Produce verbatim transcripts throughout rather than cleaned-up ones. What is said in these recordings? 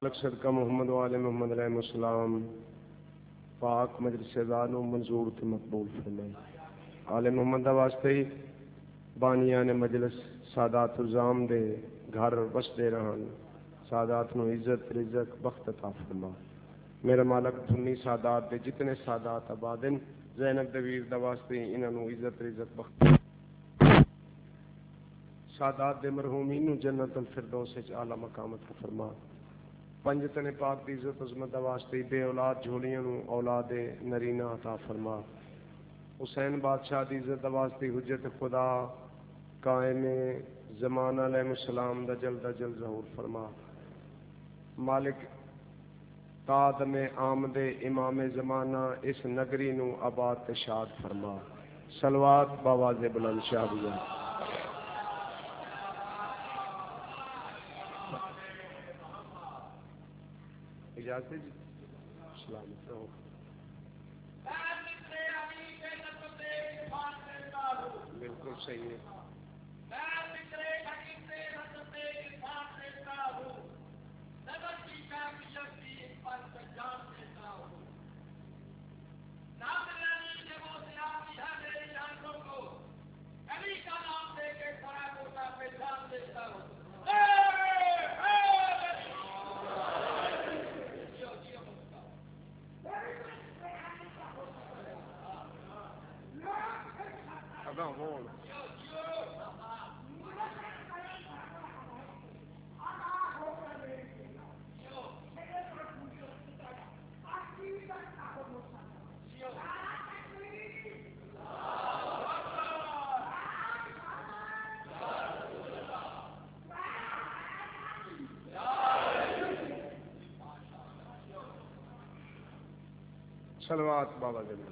صدقہ محمد وآل محمد علیہ السلام پاک مجلس زانو منظور تے مقبول فرمائے. آل محمد دا واسطے ہی بانیان مجلس سادات الزام دے گھر وسدے رہن، سادات نو عزت رزق بخت عطا فرما. میرے مالک دھنی سادات دے جتنے سادات آبادن زینب دویر دا واسطے انہاں نو عزت رزق بخت سادات دے مرحومین نو جنت الفردوس وچ اعلی مقام عطا فرما. پنجتن پاک دی عزت عظمت واسطے بے اولاد جھولیاں نو اولاد نرینہ عطا فرما. حسین بادشاہ دی عزت واسطے حجت خدا قائم زمان علیہ السلام دا جلد جلد ظہور فرما. مالک تاد میں آمد امام زمانہ اس نگری نو آباد شاد فرما. صلوات باواز بلند شاہ. اجازت جی سلامت رہو. بالکل صحیح ہے. صلوات بابا دے.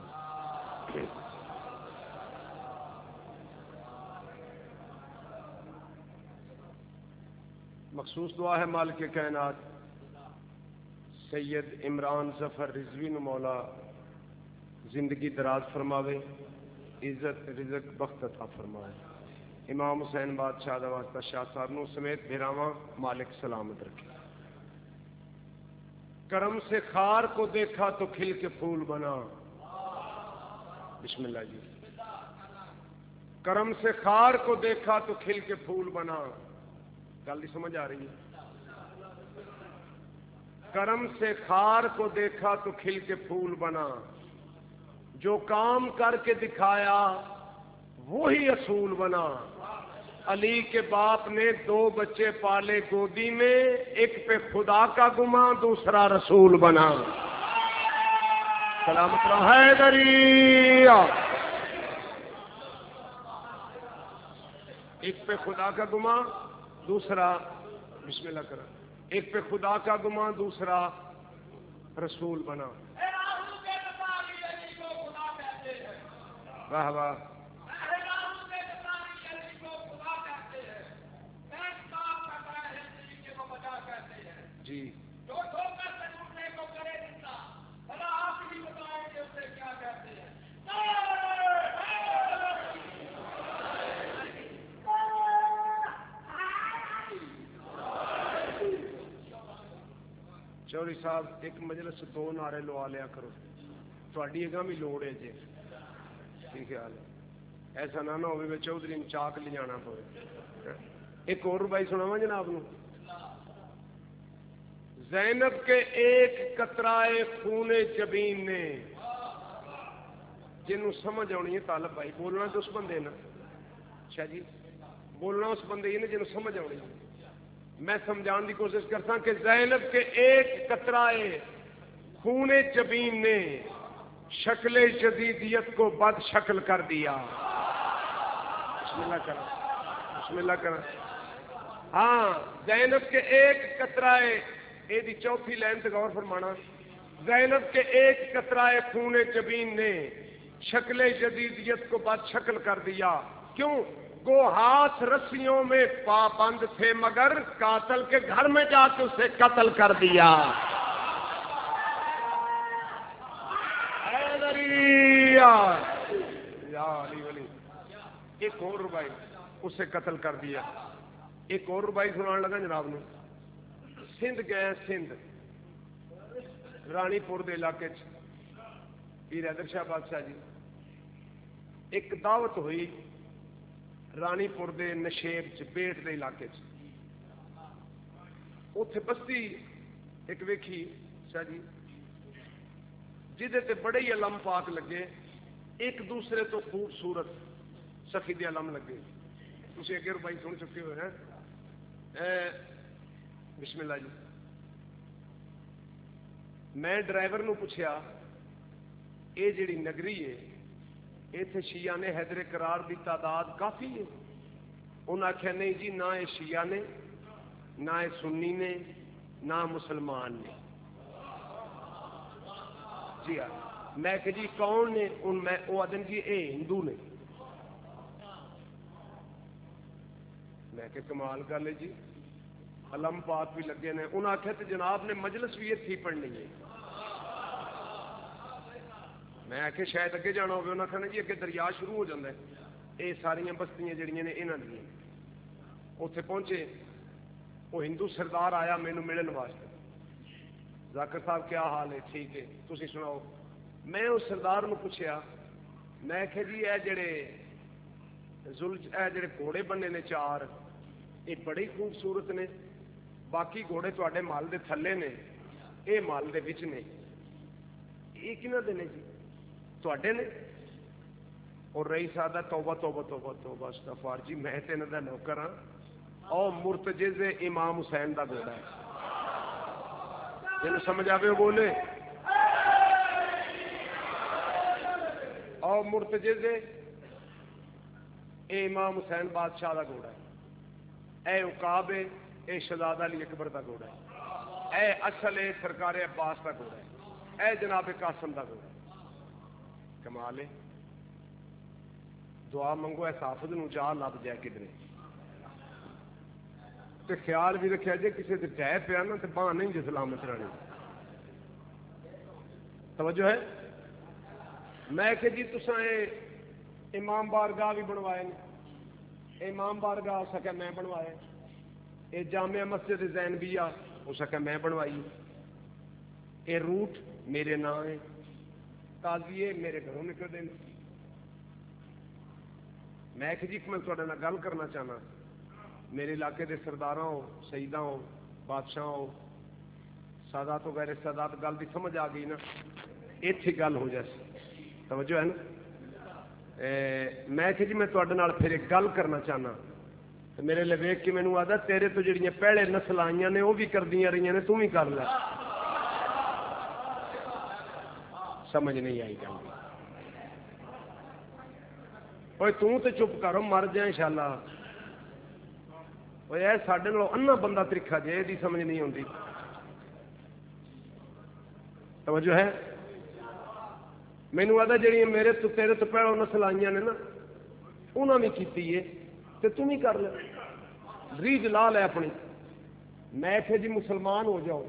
مخصوص دعا ہے مالک کائنات سید عمران ظفر رضوی نو مولا زندگی دراز فرماوے، عزت رزق بخت عطا فرمائے. امام حسین بادشاہ دا واسطہ شاہ صاحب نو سمیت بھیراواں مالک سلامت رکھے. کرم سے خار کو دیکھا تو کھل کے پھول بنا. بسم اللہ جی. کرم سے خار کو دیکھا تو کھل کے پھول بنا. گل سمجھ آ رہی ہے؟ کرم سے خار کو دیکھا تو کھل کے پھول بنا. جو کام کر کے دکھایا وہی اصول بنا. علی کے باپ نے دو بچے پالے گودی میں، ایک پہ خدا کا گمان دوسرا رسول بنا. سلامت رہو حیدری. ایک پہ خدا کا گمان دوسرا بسم اللہ کرا. ایک پہ خدا کا گمان دوسرا رسول بنا. واہ واہ. جی چوری صاحب ایک مجلس دو نعرے لوا لیا کرو. تھوڑی اگاں بھی لوڑ ہے جی. ٹھیک خیال ہے. ایسا نہ ہو چودھری نے چاک لے جانا پڑے. ایک اور بھائی سناوا جناب نو. زینب کے ایک قطرائے خون جبین نے، جنوں سمجھ آنی ہے طالب بھائی بولنا تو اس بندے نا شاہ جی بولنا اس بندے ہی نے جنوں سمجھ آنی ہے. میں سمجھان کی کوشش کرتا کہ زینب کے ایک قطرائے خون جبین نے شکل جدیدیت کو بد شکل کر دیا. بسم اللہ کرا. بسم اللہ کرا. ہاں زینب کے ایک قطرائے اے دی چوتھی لائن تے غور فرمانا. زینب کے ایک قطرائے خون جبین نے شکل جدیدیت کو بد شکل کر دیا. کیوں؟ گو ہاتھ رسیوں میں پابند تھے مگر قاتل کے گھر میں جا کے اسے قتل کر دیا. یا علی ولی. ایک اور بھائی اسے قتل کر دیا. ایک اور ربائی سنان لگا جناب نے. سندھ گئے سندھ رانی پور کے علاقے پیر حیدر شاہ بادشاہ جی ایک دعوت ہوئی رانی پور کے نشیب چیٹ کے علاقے اتے بستی ایک ویکھی شاہ جی جہے بڑے ہی علم پاک لگے ایک دوسرے تو خوبصورت سخی دے علم لگے تھی اگے بھائی سن چکے ہوئے ہیں بسم اللہ جی میں ڈرائیور نو پوچھا یہ جیڑی نگری ہے اتنے شیعہ نے حیدر قرار دی تعداد کافی ہے انہوں نے آخیا نہیں جی نہ یہ شیعہ نے نہ یہ سنی نے نہ مسلمان نے جی ہاں میں کہ جی کون نے ان میں وہ آدن جی اے ہندو نے میں کہ کمال کر لے جی علم پاک بھی لگے نے انہوں نے آخیا تو جناب نے مجلس بھی اتھی پڑھنی ہے میں آخیا شاید اگے جانا ہوگا انہوں نے کہنا جی اگے دریا شروع ہو جاتا ہے یہ ساریا بستیاں جڑیاں نے یہاں دیا اتنے پہنچے وہ ہندو سردار آیا مینو ملن واسطے ذاکر صاحب کیا حال ہے ٹھیک ہے تھی سناؤ میں اس سردار نو پوچھا میں کہ جی اے جڑے زل اے جڑے گھوڑے بننے نے چار یہ بڑے خوبصورت نے باقی گھوڑے تے مال دے تھلے نے یہ مال دے وچ نے یہ کنہ دے نے جی تے نے اور رہی سادہ توبہ توبہ توبہ توبہ استغفار جی میں تے انہاں دا نوکر ہاں او مرتجز امام حسین دا گھوڑا ہے جنہوں سمجھ آئے بولے او مرتجز اے امام حسین بادشاہ دا گھوڑا ہے اے عقاب ہے اے شہزادہ علی اکبر دا گھوڑا ہے اے اصل ہے سرکار عباس دا گھوڑا ہے اے جناب قاسم دا گھوڑا ہے کمال ہے دعا منگو ایس حافظ نو جا لب جائے کدھر تے خیال بھی رکھا جی کسی سے ڈہ پیا نا تو باہ نہیں جی سلامت رہنی توجہ ہے میں کہ جی تساں اے امام بارگاہ بھی بنوائے امام بارگاہ ہو سکے میں بنوائے اے جامع مسجد زینبیہ ہو سکے میں بنوائی اے روٹ میرے نام ہے تازیے میرے گھروں نکل دیں میں کہ جی میں تھوڑے نال گل کرنا چاہنا میرے علاقے دے سرداراں ہو شہیداں ہو بادشاہ ہو سادات وغیرہ سادات گل دی سمجھ آ گئی نا ایتھی گل ہو جائے توجہ ہے نا میں کہ جی میں تھوڑے نال پھر ایک گل کرنا چاہنا میرے لیے ویکھ کے مینوں آدا تیرے تو جڑیاں پہلے نسل آئیاں نے وہ بھی کردیاں رہیاں نے تو بھی کر لے سمجھ نہیں آئی گل اوے تو تے چپ کرو مر جائے انشاءاللہ اوے اے ساڈے نال انا بندہ ترکھا جے دی سمجھ نہیں ہوندی توجہ ہے مینوں آدا جڑی میرے تو تیرے تو پہلو نسل آئیاں نے نا انہاں بھی کیتی ہے تے تم ہی کر لے ریج لا لے اپنی میں کہ جی مسلمان ہو جاؤ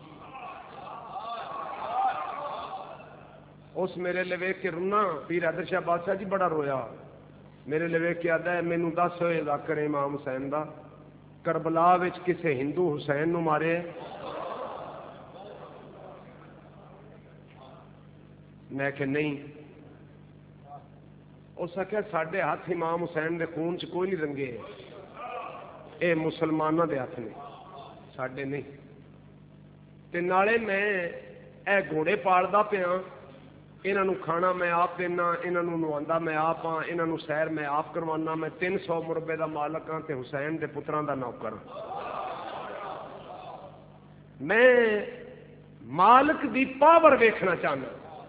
اس میرے لے ویکھ کے رونا پیر حیدر شاہ بادشاہ جی بڑا رویا میرے لے ویکھ کے آدا ہے مینوں دس ہوئے ذکر امام حسین دا کربلا وچ کسے ہندو حسین نو مارے میں کہ نہیں اس آخیا ساڈے ہاتھ امام حسین دے خون چ کوئی نہیں رنگے اے مسلمانوں دے ہاتھ نے ساڈے نہیں تے نالے میں اے گھوڑے پالدا پیا انہاں نو کھانا میں آپ دینا انہاں نو نواندہ میں آپ ہاں انہاں نو سیر میں آپ کروانا میں تین سو مربے دا مالک ہاں تے حسین دے پتراں دا نوکر میں مالک دی پاور ویکھنا چاہنا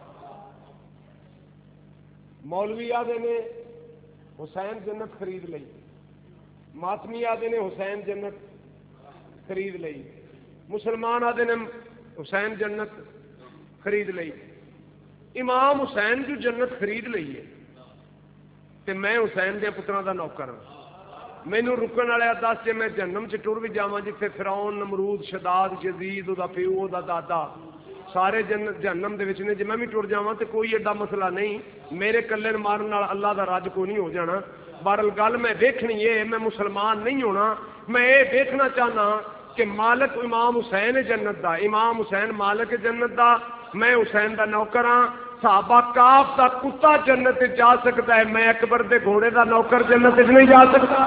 مولوی آدھے نے حسین جنت خرید لئی ماتمی آدھے نے حسین جنت خرید لئی مسلمان آدھے نے حسین جنت خرید لئی امام حسین جو جنت خرید لئی ہے تے میں حسین دے پتراں دا نوکر ہاں مینوں رکن والے دس جے میں جہنم چ ٹر بھی جاواں جتھے فرعون نمرود شداد یزید دا پیو دا دادا سارے جنت جہنم دے وچ نے جے میں بھی ٹر جاواں تے کوئی ایڈا مسئلہ نہیں میرے کلے مارن نال اللہ دا راج کوئی نہیں ہو جانا بہرحال گل میں دیکھنی ہے میں مسلمان نہیں ہونا میں یہ دیکھنا چاہنا کہ مالک امام حسین جنت دا، امام حسین مالک جنت دا، میں حسین دا نوکر ہاں. صحابہ کاف دا کتا جنت جا سکتا ہے، میں اکبر دے گھوڑے دا نوکر جنت نہیں جا سکتا.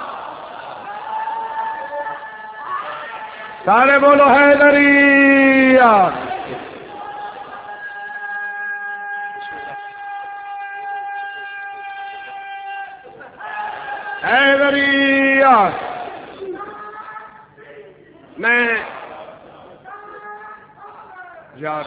سارے بولو حیدری. حیدری میں یار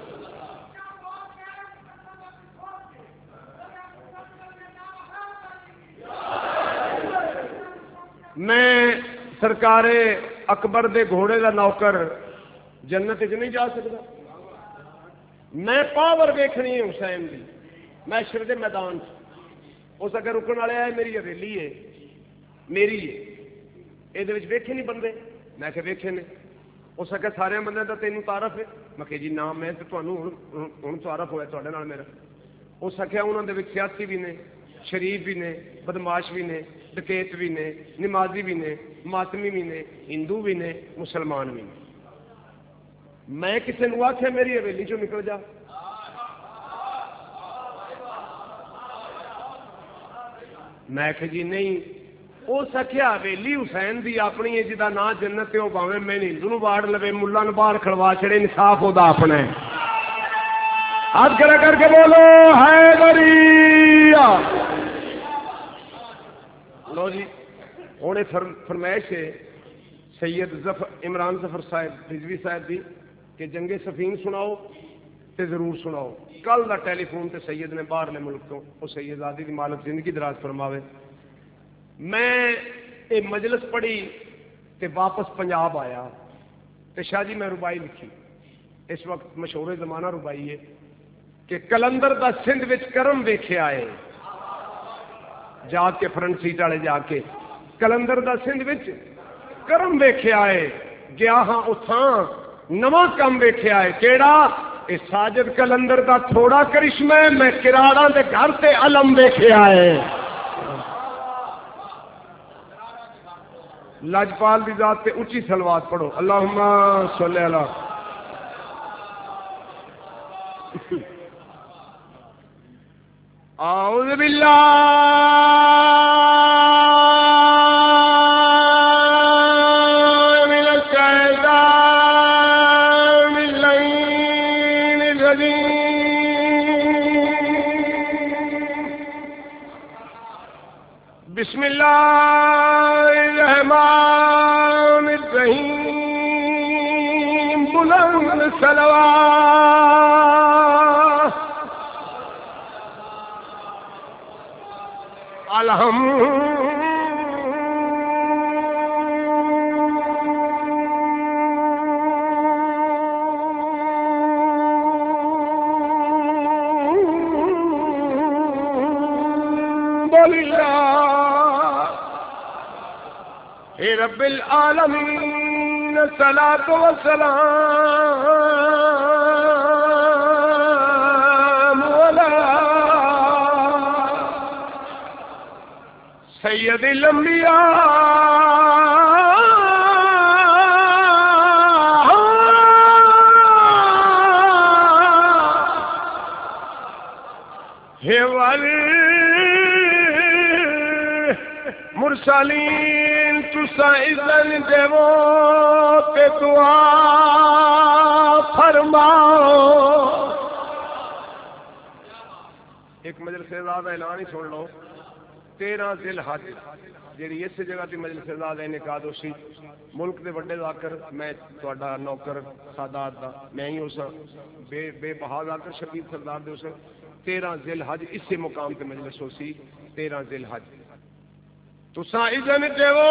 میں سرکار اکبر دے گھوڑے دا نوکر جنت چ نہیں جا سکتا. میں پاور ویکھنی ہے حسین دی، میں شر دے میدان اس اگر رکن والے ہے میری حویلی ہے، میری ہے، یہ ویکھے نہیں بندے. میں کہ ویکھے نے. اس اگر سارے بندے کا تینوں تعارف ہے؟ میں کہ جی نام میں تو ہوں تعارف ہوا تے نال میرا. اس آخیا انہوں نے سیاسی بھی نے، شریف بھی نے، بدماش بھی نے، ڈکیت بھی نے، نمازی بھی نے، ماتمی بھی نے، ہندو بھی نے، مسلمان بھی نے. میں کسی نے آخیا میری حویلی چوں نکل جا. میں کہ جی نہیں. اس آخیا حویلی حسین دی اپنی ہے جہاں نام جنت ہے، وہ باویں میں ہندو نو باڑ لوے، ملا نو باہر کھڑوا چڑے، انصاف وہ اپنا ہے. ہاتھ کھڑا کر کے بولو حیدری. لو جی ہوں فرمائش ہے سید ظفر عمران ظفر صاحب رضوی صاحب دی کہ جنگ صفین سناؤ تے ضرور سناؤ. کل دا ٹیلی فون تے سید نے باہرلے ملک تو، وہ سید آدی دی مالک زندگی دراز فرماوے. میں یہ مجلس پڑھی تے واپس پنجاب آیا تے شاہ جی میں ربائی لکھی. اس وقت مشہور زمانہ ربائی ہے کہ کلندر دا سندھ وچ کرم ویکھیا ہے. جا کے فرنٹ سیٹ والے جا کے کلندر دا سندھ وچ کرم ویکھیا ہے. گیا ہاں اتھاں نواں کم ویکھیا ہے. کیڑا؟ اے ساجد کلندر دا تھوڑا کرشمہ ہے. میں کراڑاں دے گھر تے علم ویکھیا ہے. لاجپال دی ذات تے اونچی صلوات پڑھو. اللہم صلی علی. اعوذ باللہ من الشیطان اللعین الرجیم. بسم اللہ الرحمن الرحیم. بلند صلوات الحمد للہ رب العالمین. الصلاۃ والسلام علی سید الانبیاء والمرسلین. تسا اذن دیو تے دعا فرماؤ. ایک مجلس اعزاز اعلان ہی سن لو. تیرہ ذی الحج جیڑی اس جگہ تی مجلس اعزاز انعقاد ہوسی. ملک دے وڈے ذاکر میں تہاڈا نوکر سادات دا میں ہی ہوساں. بے بے بہا ذاکر شبیر سردار دے ہوساں. تیرہ ذی الحج اسی مقام تے مجلس ہوسی. تیرہ ذی الحج تساں اذن دیو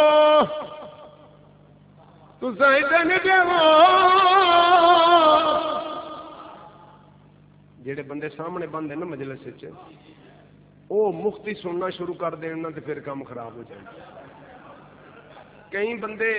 تساں اذن دیو. جڑے بندے سامنے بند ہیں نا مجلس وچ وہ مفتی سننا شروع کر دینا تو پھر کام خراب ہو جائے. کئی بندے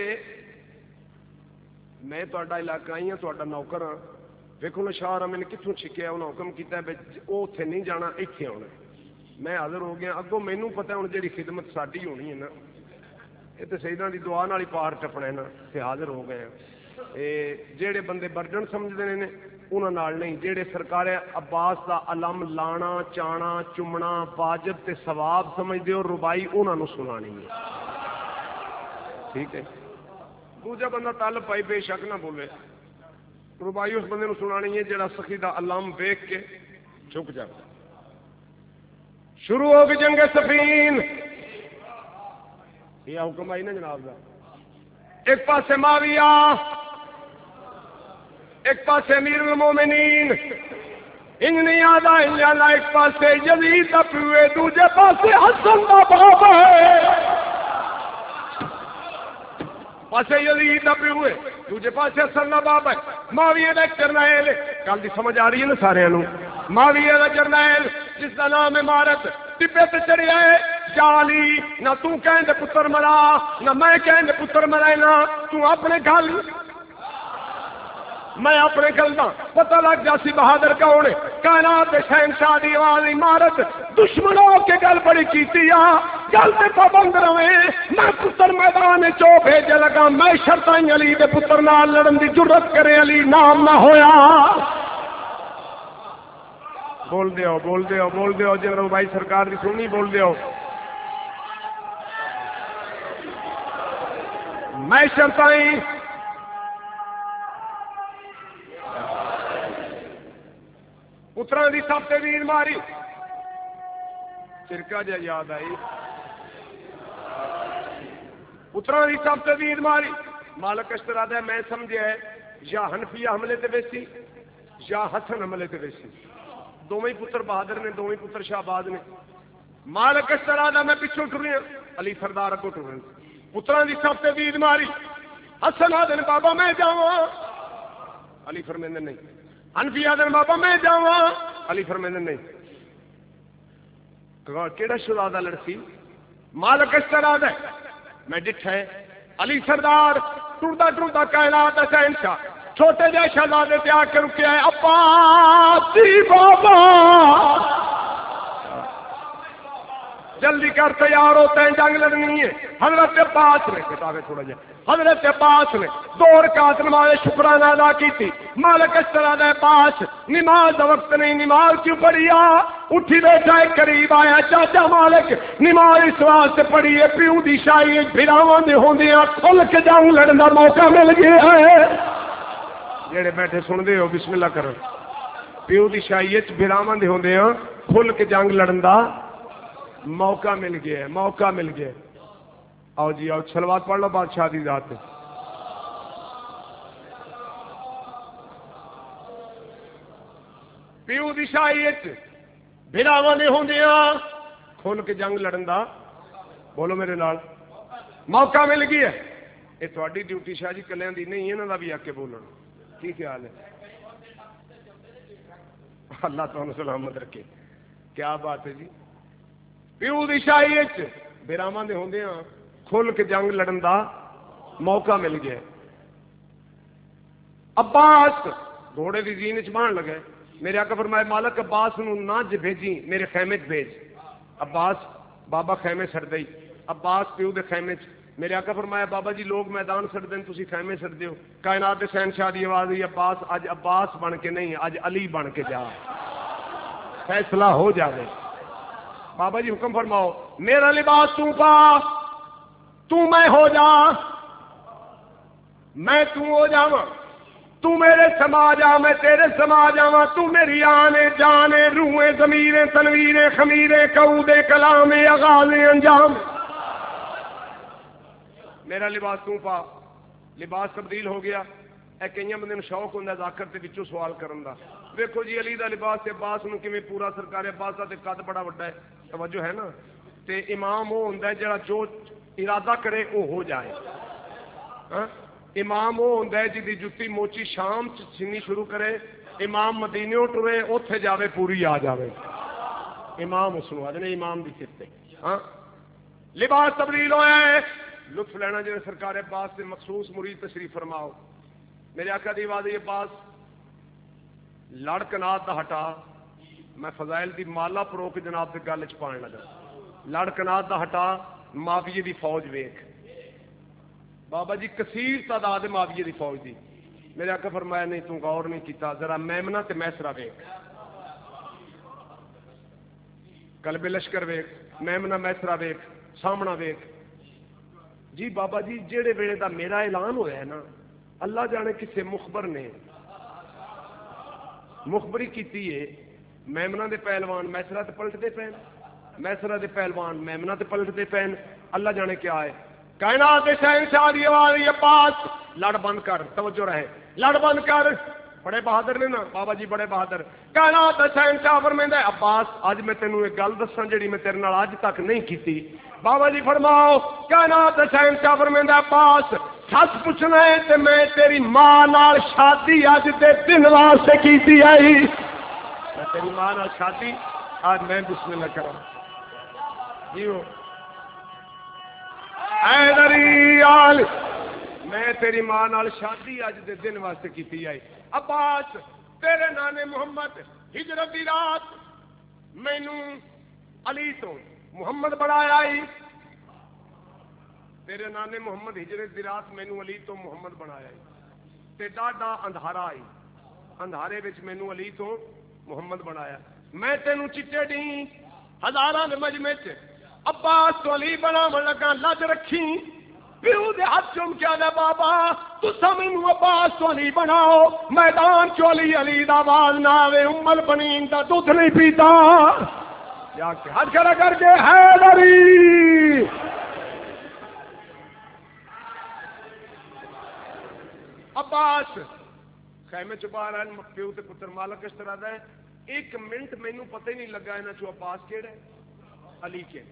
میں تہاڈا علاقہ ہی ہاں, تہاڈا نوکر ہاں, ویکھو نا شاہ رحمت نے کتوں چھکیا, انہیں حکم کیتا ہے وہ اتنے نہیں جانا, اتنے آنا. میں حاضر ہو گیا. اگوں مینوں پتا ہوں جی خدمت ساری ہونی ہے نا, یہ تو سیداں دی دعا نال ہی پار ٹپنا نا تے حاضر ہو گئے ہیں. جہے بندے برڈن سمجھتے ہیں انہاں نال نہیں، جہے سرکار عباس دا علم لانا چانا چومنا واجب تے ثواب سمجھتے ہو ربائی انہاں نو سنانی ہے. ٹھیک ہے. دوجا بندہ طالب بھائی بے شک نہ بولے، ربائی اس بندے نو سنانی ہے جڑا سخی دا علم ویکھ کے جھک جائے. شروع ہو گئی جنگ صفین، یہ حکم آئی نا جناب دا. ایک پاسے معاویہ، ایک پاسے امیر المومنین، ان نہیں یاد آئے ایک پاسے یزید دا پیوے، دوجے پاسے حسن دا باپ ہے. پاسے یزید دا پیوے دوجے پاسے حسن دا باپ ہے. معاویہ دا جرنیل، گل دی سمجھ آ رہی ہے نا سارے نو. معاویہ دا جرنیل جس دا نام عمارت ٹپے تے چڑھیا ہے جالی، نہ تو کہیں دے پتر مرا نہ میں کہیں دے پتر مرائے، نہ تو اپنے گھر میں اپنے گل دا پتہ لگ جاسی بہادر کون ہے. کائنات دے شہنشاہ دی آواز عمارت دشمنوں کے گل بڑی کیتی آ گل تے پابند رہے. میں پتر میدان چو بھیجے لگا، میں شرطائی علی دے پتر نال لڑن دی جرت کرے، علی نام نہ ہویا. بول دیو بول دیو بول دیو جنرل بھائی سرکار دی سنی بول دیو. میں شرطائی پترا دی سب سے ویر ماری. چرکا جا یاد آئی، پترا دی سب سے ویر ماری. مالک اشترا ہے میں سمجھے ہے یا حنفیہ حملے تے ویسی یا حسن حملے تے ویسی. دونوں ہی پتر بہادر نے، دونوں ہی پتر شہباز نے. مالک اشترا میں پیچھوں ٹر رہا، علی سردار اگوں ٹر رہے. پترا دی سب سے ویر ماری. حسن آدن بابا میں جاواں، علی فرمیندے نہیں. حنفی آدن بابا میں جاواں، علی فرمیندے نہیں. کیڑا شہزادہ لڑسی؟ مالک اشترا ہے میں ڈٹھا ہے علی سردار ٹرتا ٹرتا کائنات شہنشاہ چھوٹے جہ شہزادے تے آ کے رکیا ہے. عباس جی بابا جلدی کر تیار ہوتے ہیں جنگ لڑنی ہے. حضرت عباس نے کتابیں تھوڑا جا حضرت عباس نے دو رکعت نماز شکرانہ ادا کی تھی. مالک اس طرح دے پاس نماز دا وقت نہیں، نماز کیوں پڑھی آ؟ اٹھی بیٹھا ہے قریب آیا چاچا مالک نماز اس واسطے پڑھی ہے پیو دی شاہی بھراواں دے ہوندیاں کھل کے جنگ لڑن دا موقع مل گیا ہے. جڑے بیٹھے سن دے ہو بسم اللہ کرو. پیو دی شاہی بھراواں دے ہوندیاں کھل کے جنگ لڑن دا موقع مل گیا ہے، موقع مل گیا. آؤ جی آؤ صلوات پڑھ لو بادشاہ دی ذات پہ. پیو دی شاہی بھراواں دے ہوندیاں کھل کے جنگ لڑن دا بولو میرے نال موقع مل گیا ہے. یہ تھوڑی ڈیوٹی شاہ جی کلیاں دی نہیں، انہاں دا بھی آ کے بولن. کی خیال ہے؟ اللہ تعالیٰ سلامت رکھے. کیا بات ہے جی. پیو دی شاہی بھراواں دے ہوندیاں کھل کے جنگ لڑن دا موقع مل گیا. عباس گھوڑے دی زین چ بان لگے. میرے آقا فرمائے مالک عباس نو نہ بھیجی، میرے خیمے چ بھیج. عباس بابا خیمے سڑ دئی. عباس پیو دے خیمے چ. میرے آقا فرمایا بابا جی لوگ میدان سڑ دیں تسی خیمے سڑ دیو. کائنات دے شہنشاہ دی آواز ہوئی عباس اج عباس بن کے نہیں اج علی بن کے جا، فیصلہ ہو جاوے. بابا جی حکم فرماؤ میرا لباس تو پا، تو میں ہو جا، میں تو ہو جاواں، تو میرے سما جا میں تیرے سما جاواں. تو میری آنے جانے روحیں ضمیریں تنویریں خمیریں قعودیں کلامیں آغازیں انجام. میرا لباس تو پا. لباس تبدیل ہو گیا. اے کئی بندے شوق ہوندا ذاکر تے وچوں سوال کرن دا. دیکھو جی علی دا لباس تے عباس نو کیویں پورا سرکار عباس دا تے قد بڑا وڈا ہے، توجہ ہے نا. تے امام وہ ہوندا ہے جڑا جو ارادہ کرے وہ ہو جائے. ہاں امام وہ ہوندا ہے جدی جُتی موچی شام چ سنی شروع کرے، امام مدینے ٹرے اوتھے جاوے پوری آ جاوے. امام اس نو آدھے امام دی صفت ہے. ہاں لباس تبدیل ہویا ہے. لطف لینا جی سرکار عباس سے مخصوص مرید تشریف فرماؤ. میرے آقا دی آواز ہے عباس لڑ کنات دا ہٹا. میں فضائل دی مالا پرو کے جناب دے گل چ پان لگا. لڑ کنات دا ہٹا، معاویہ دی فوج ویکھ. بابا جی کثیر تعداد معاویے دی فوج دی. میرے آقا فرمایا نہیں تو غور نہیں کیتا, ذرا میمنہ تے میسرہ ویکھ, قلب لشکر ویکھ, میمنہ میسرہ ویکھ, سامنا ویکھ. جی بابا جی جیڑے ویلے دا میرا اعلان ہویا ہے نا, اللہ جانے کسے مخبر نے مخبری کیتی ہے, میمنہ دے پہلوان میسرہ تے پلٹتے پین, میسرہ دے پہلوان میمنہ تے پلٹتے پین. اللہ جانے کیا ہے, کائنات دے شہنشاہ دی آواز عباس لڑ بند کر, توجہ رہے, لڑ بند کر. بڑے بہادر نے نا بابا جی, بڑے بہادر. کائنات دا شہنشاہ فرمیندا ہے عباس اج میں تینوں ایک گل دساں جڑی میں تیرے نال اج تک نہیں کیتی. بابا جی فرماؤ, کائنات دا شہنشاہ فرمیندا ہے عباس سچ پوچھنا ہے تے میں تیری ماں نال شادی اج دے دن واسطے کیتی آئی. میں تیری ماں نال شادی آج میں بسم اللہ کراں جیو اے میں تیری ماں نال شادی اج دے دن واسطے کیتی آئی. عباس تیرے نانے محمد ہجرت دی رات مینوں علی تو محمد بنایا آئی. تیرے نانے محمد ہجرت دی رات مینوں علی تو محمد بنایا آئی. تے ڈاڈا اندھارا آئی, اندھارے وچ مینوں علی تو محمد بنایا. میں تینوں چٹے ڈی ہزاراں دے مجمع چ عباس تو علی بناون لگا, لج رکھی پیو دے ہاتھ چوم کے آدھا بابا تسا مینوں عباس تو علی بناؤ, میدان چ علی علی دا آواز نہ آوے, ام البنین دا دودھ نہیں پیتا. جا کے ہاتھ کھڑا کر کے حیدری عباس خیمے چ باہر آئے, پیو تے پتر مالک اس طرح دا ہے. ایک منٹ مینوں پتہ ہی نہیں لگا انہاں چوں عباس کیڑا ہے علی کے.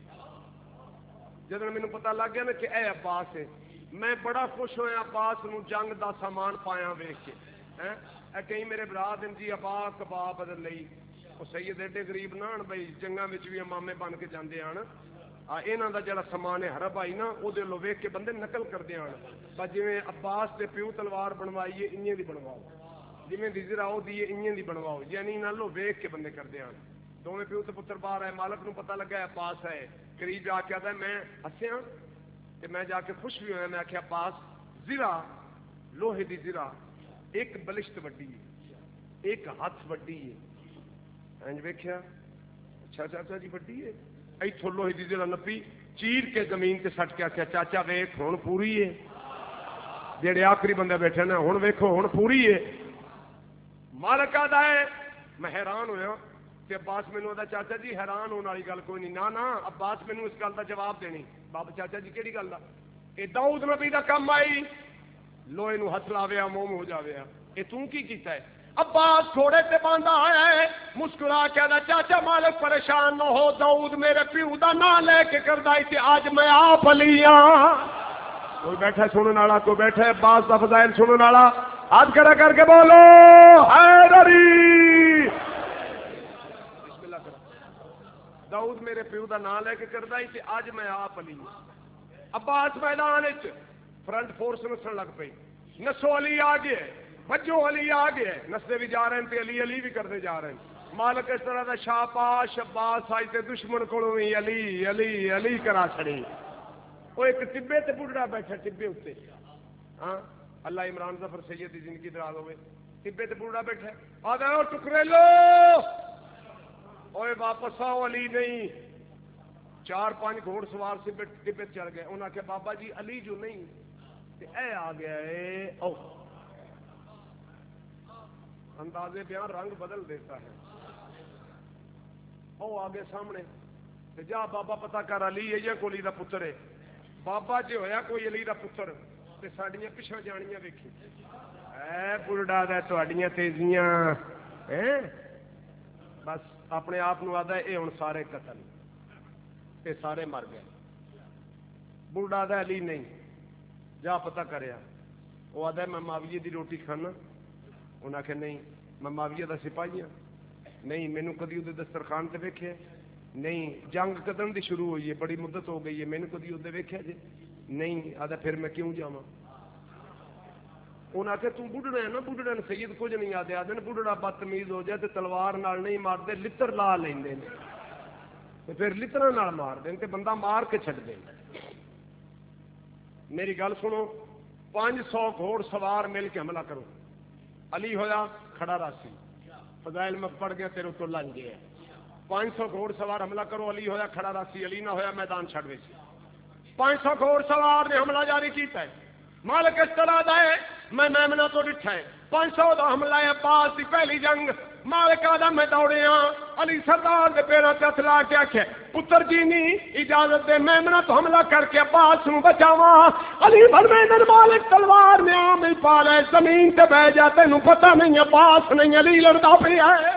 جدوں مینوں پتہ لگ گیا نا کہ اے عباس ہے, میں بڑا خوش ہویا عباس نو جنگ دا سامان پایا ویکھ کے. اے کئی میرے برا دن جی ابا کباب بدل لئی, وہ سید ایڈے غریب نہ ہن بھائی جنگاں وچ وی امامے بن کے جاندے ہن. انہاں دا جڑا سامان ہے حرب آئی نا او دے لو ویکھ کے بندے نقل کردے ہن. پر جویں عباس دے پیو تلوار بنوائی ہے انہاں دی بنواؤ, جویں دی ذرا او دی انہاں دی بنواؤ, یعنی نہ لو ویکھ کے بندے کردے ہن. دونوں پیو تے پتر باہر آئے, مالک نو پتہ لگا عباس ہے, قریب آ کے آتا میں ہسیا تے میں جا کے خوش بھی ہویا. میں آخیا عباس زرا لوہے دی زرا ایک بلشت وڈی ہے, ایک ہاتھ وڈی ہے. انج ویکھیا اچھا چاچا جی وڈی ہے, ایتھوں لوہے دی زرا نپی چیر کے زمین تے سٹ کے آخیا چاچا ویکھ ہن پوری ہے. جڑے آخری بندے بیٹھے نا ہن ویکھو ہن پوری ہے. مالک آدا ہے میں حیران ہویا کہ عباس مینوں آدا چاچا جی حیران ہونے والی گل کوئی نہیں. نا نا عباس مینوں اس گل دا جواب دینی. بابا چاچا جی کہڑی گل دا؟ اے داؤد نبی دا کم آئی, لوہے نو ہتھ لاویا موم ہو جاویا. اے توں کی کیتا ہے؟ عباس گھوڑے تے باندھا آیا ہے, مسکرا کے آدا چاچا مالک پریشان نہ ہو, داؤد میرے پیو دا نام لے کے کردا تے اج میں آپ علی ہاں. کوئی بیٹھا سنن والا, کوئی بیٹھا عباس دا فضائل سنن والا, ہاتھ کھڑا کر کے بولو حیدری. بسم اللہ کرو. داؤد میرے پیو دا نام لے کے کردا تے اج میں آپ علی. عباس میدان وچ فرنٹ فورس نسن لگ پئی, نسو علی آ گئے, بجو علی آ گئے, نسدے بھی جا رہے ہیں تے علی علی بھی کرتے جا رہے ہیں. مالک اس طرح دا شاباش عباس آج تے دشمن کولوں وی علی علی علی کرا چھڑی. وہ ایک ٹبے تے بڑھڑا بیٹھا ٹبے اتنے, ہاں اللہ عمران ظفر سید دی زندگی دراز ہوئے, ٹبے تے بڑھڑا بیٹھا آدھا او ٹکرے لو اوے واپس آؤ علی نہیں. چار پانچ گھوڑ سوار سے ٹبے چڑھ گئے. انہاں کہ بابا جی علی جو نہیں تے اے آ گیا اے. او اندازے بیان رنگ بدل دیتا ہے. او آگے سامنے تے جا بابا پتہ کر علی ہے یا کولی دا پتر ہے. بابا جی ہویا کوئی علی دا پتر تے ساڈیاں پچھا جانیاں ویکھی, اے بلڈا دا تہاڈیاں تیزیاں ہیں. بس اپنے آپ نو آدا اے ہن سارے قتل, اے سارے مر گئے. بلڈا دا علی نہیں, جا پتہ کریا. وہ آدا میں معاویہ دی روٹی کھانا. انہاں کہ نہیں میں معاویہ دا سپاہی ہاں, نہیں مینوں کدی اودے دسترخوان تے ویکھیا نہیں. جنگ کدن دی شروع ہوئی ہے, بڑی مدت ہو گئی ہے, مینوں کدی اودے ویکھیا جی نہیں. آدھا پھر میں کیوں جاواں؟ انہاں کہ توں بڈھڑا ہے نا, بڈھڑے نے سید کچھ نہیں آدھے. آدھے بڈھڑا بدتمیز ہو جائے تے تلوار نال نہیں مارتے, لتر لا لیندے نے تے پھر لتراں نال مار دین تے بندہ مار کے چھڈ دین. میری گل سنو, پانچ سو گھوڑ سوار مل کے حملہ کرو. علی ہویا کھڑا راسی فضائل میں پڑ گیا تیرے تو لنگ گیا. پانچ سو گھوڑ سوار حملہ کرو. علی ہویا کھڑا راسی. علی نہ ہویا میدان چھڑ وے سی. پانچ سو گھوڑ سوار نے حملہ جاری کیتا ہے. مالک اس طرح دا ہے میں میمنہ تو ڈٹھا ہے. پانچ سو دا حملہ ہے عباس دی پہلی جنگ. مالک آدھا میں دوڑے ہاں. علی سردار دے پیرا تے ہتھ لا کے آکھے پتر جی نہیں اجازت دے میمنہ تو حملہ کر کے عباس نو بچاواں. علی فرمیندے مالک تلوار نے آم ہی پا لے زمین تے بہ جا تینوں پتہ نہیں عباس نہیں علی لڑدا پیا ہے.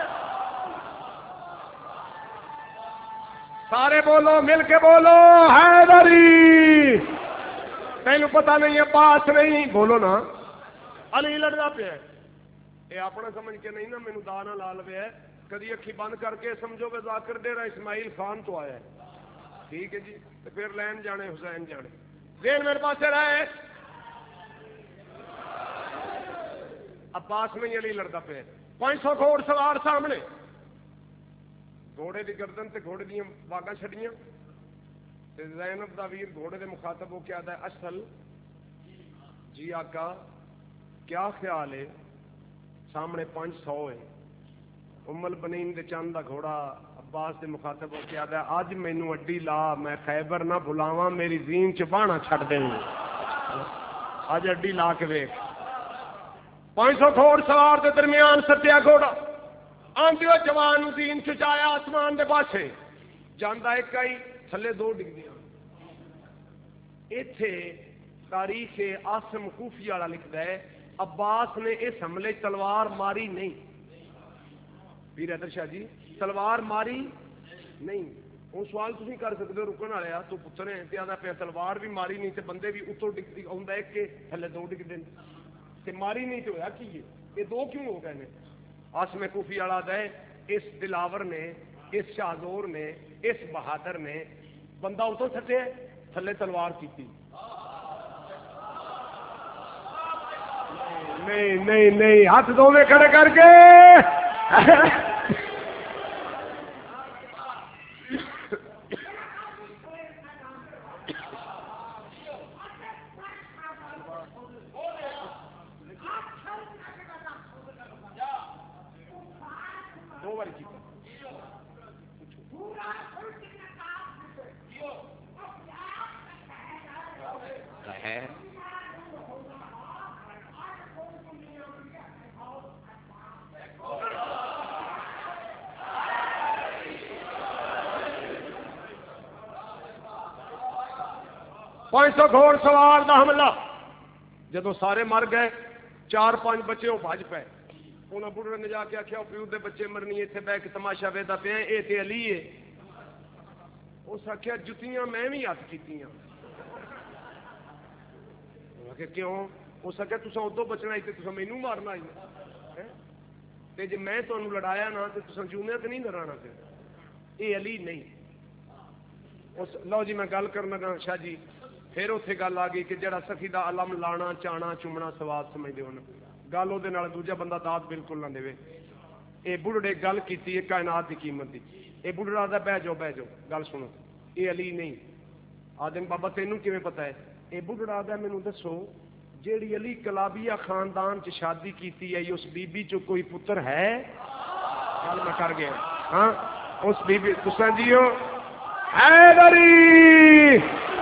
سارے بولو مل کے بولو حیدری. تینوں پتہ نہیں عباس نہیں بولو نا علی لڑدا پیا ہے. یہ اپنا سمجھ کے نہیں نا مینوں دا نہ لا لوے ہے. کدی اکھی بند کر کے سمجھو کہ ذاکر ڈیرہ اسماعیل خان تو آیا ہے. ٹھیک ہے جی تو پھر لین جانے حسین جانے. دین میرے پاس رہے عباس نہیں علی لڑدا پیا. پانچ سو گھوڑ سوار سامنے. گھوڑے دی گردن تے گھوڑے دیاں واگاں چھڑیاں تے زینب دا ویر گھوڑے دے مخاطب ہو کے آدا ہے اصل جی آقا کیا خیال ہے. سامنے پانچ سو ہے. ام البنین دے چاند دا گھوڑا عباس دے مخاطب ہو کے آدا ہے اج مینوں اڈی لا میں خیبر نہ بھلاواں میری زین چ باہنا چھڑ دیں. اج اڈی لا کے ویکھ. پانچ سو گھوڑ سوار دے درمیان ستیا گھوڑا آندی ہوئے جوان زین چچایا آسمان دے پاسے جاندا ایک آئی تھلے دو ڈگ دیا. ایتھے تاریخ عاصم کوفی والا لکھدا ہے عباس نے اس حملے تلوار ماری نہیں. پیر حیدر شاہ جی تلوار ماری نہیں. ہوں سوال تھی کر سکتے ہو رکن والے تو پتر ہے تے آندا پیا تلوار بھی ماری نہیں تے بندے بھی اتوں ڈگ آਉਂدا ایک کے تھلے دو ڈگ دین تے ماری نہیں تے ہویا کی یہ دو کیوں ہو گئے نے. عاصم کوفی والا ہے اس دلاور نے اس شاہزور نے اس بہادر نے بندہ اتوں سٹے تھلے تلوار کی. نہیں نہیں نہیں ہاتھ دونوں کھڑے کر کے دو بار کی پانچ سو گھوڑ سوار دا حملہ. جدو سارے مر گئے چار پانچ بچے وہ بھج پے. انہوں بڑھے نے جا کے آخیا پیو دے بچے مرنی اتنے بہ کے تماشا ویدا پیا یہ تے علی ہے. اس آخیا جتیاں میں بھی ہاتھ کیتیاں. کیوں؟ اس آخیا تصا ادو بچنا اتنے تصا مینو مارنا جی میں تمہیں لڑایا نا تو تصا جونے تو نہیں لڑانا. پھر یہ علی نہیں. اس لو جی میں گل کرنا گا شاہ جی پھر اتنے گل آ گئی کہ جڑا سخی دا علم لانا چانا چومنا سواد سمجھتے ہو گل وہ دوجا بندہ دات بالکل نہ دے. یہ بڑھڑے گل کی کائنات کی قیمت کی. یہ بڑھڑا دا بہ جاؤ بہ جاؤ گل سنو یہ علی نہیں. آدم بابا تینوں کیویں پتا ہے؟ یہ بڑھڑا دا مینوں دسو جیڑی علی کلابیہ خاندان چ شادی کیتی ہے اس بی بی چ کوئی پتر ہے؟ گل میں کر گیا ہاں اس بی بی تساں جیو حیدری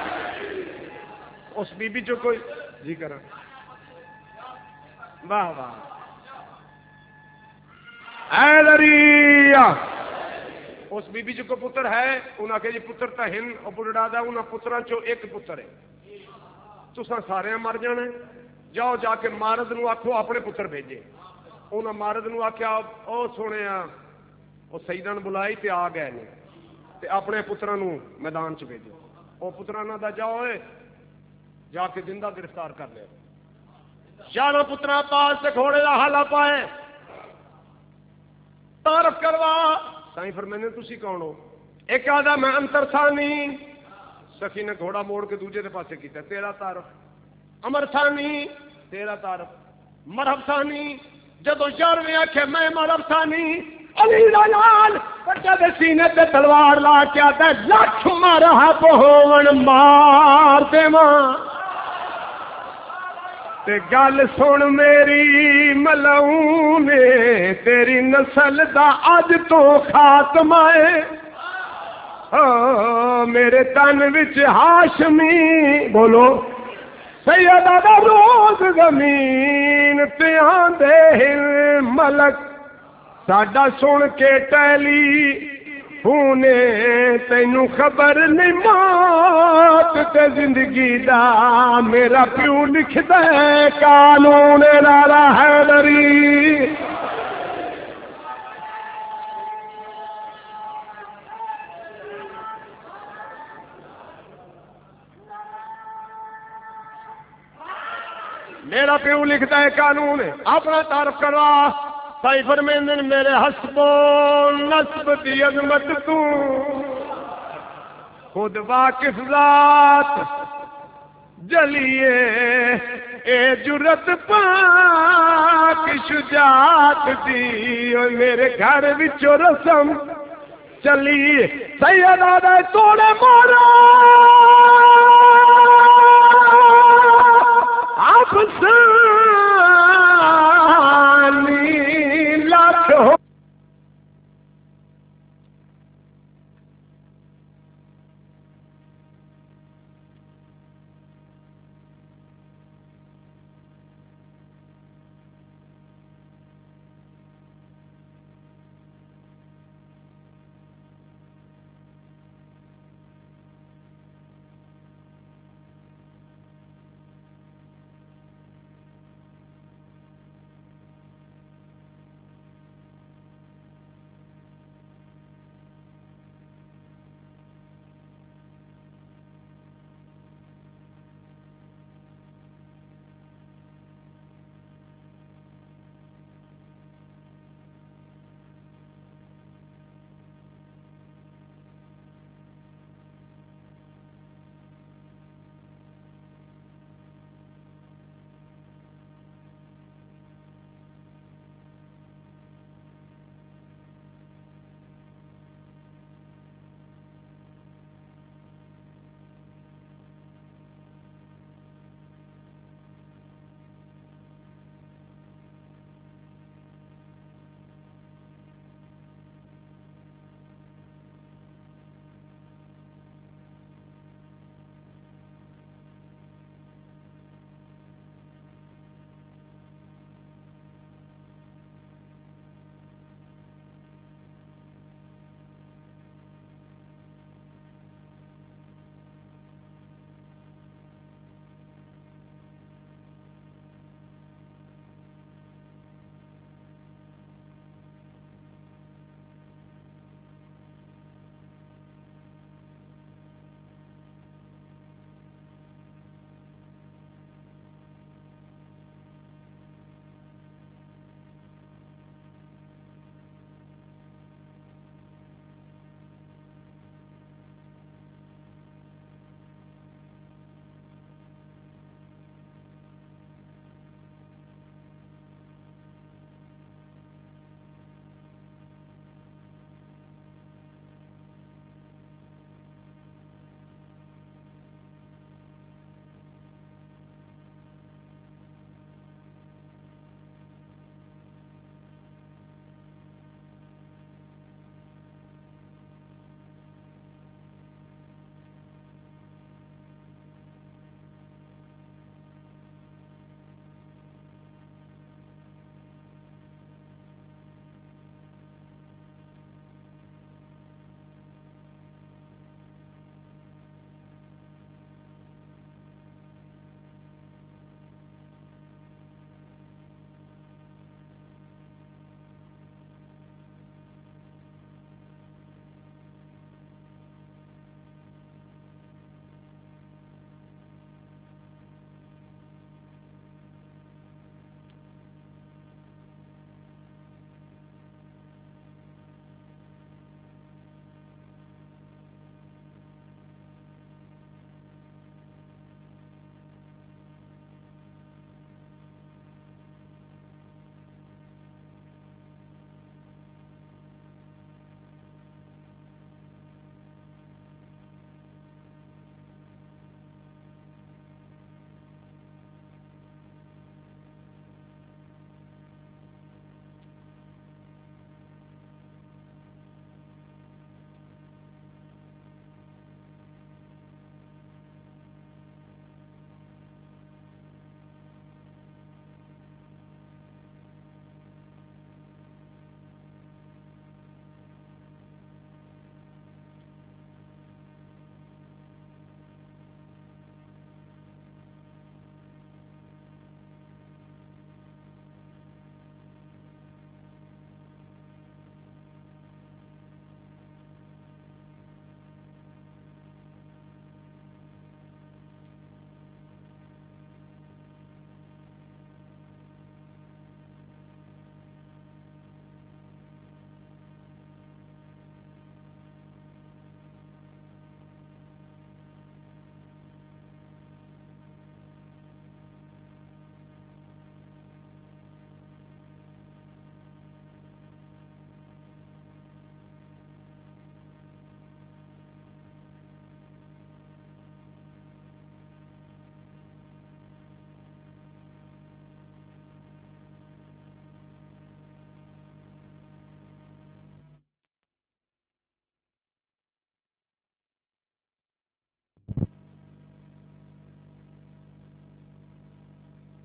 اس بی بی چ کوئی جی کرا واہ واہ حیدری اس بی بی چ کو پتر ہے؟ انہاں کہ جی پتر تا ہن او بڑھڑا دا انہاں پتراں چوں ایک پتر ہے. تساں سارے مر جانا. جاؤ جا کے مارد نو آکھو اپنے پتر بھیجے. انہاں مارد نو آکھیا او سونے او سیداں بلائی تے آ گئے نے تے اپنے پتراں نو میدان چ بھیجو. او پتراں دا جاؤ جا کے زندہ گرفتار کر لیا. یارہ پترا پاس سے گھوڑے کا حالا پائے تعارف کروا. سائیں فرمانے تسی کون ہو؟ ایک آدھا میں انتر ثانی. سخی نے گھوڑا موڑ کے دوجے دے پاسے کیتا تیرا تعارف. امر ثانی تیرا تعارف. مرحب ثانی جدو یارویں آکھے میں مرحب ثانی علی لال بچہ دے سینے تے تلوار لا کے آتا ہے لاکھ مرحب ہون مار دے ماں. تے گل سن میری ملعون تیری نسل دا اج تو خاتمہ ہے میرے تن وچ ہاشمی بولو سیدہ دا روز زمین تے آندے ملک ساڈا سن کے ٹیلی فونے تینوں خبر نہیں موت تے زندگی دا میرا پیو لکھدا ہے قانون لالا حیدری میرا پیو لکھتا ہے قانون اپنا تعارف کروا سائی فرمیندن میرے حسب و نسب دی عظمت تو خود واقف ذات جلیے اے جرت پاک شجاعت دی او میرے گھر وچوں رسم چلی سیدہ دے توڑے مارا افسانی لاکھ ہو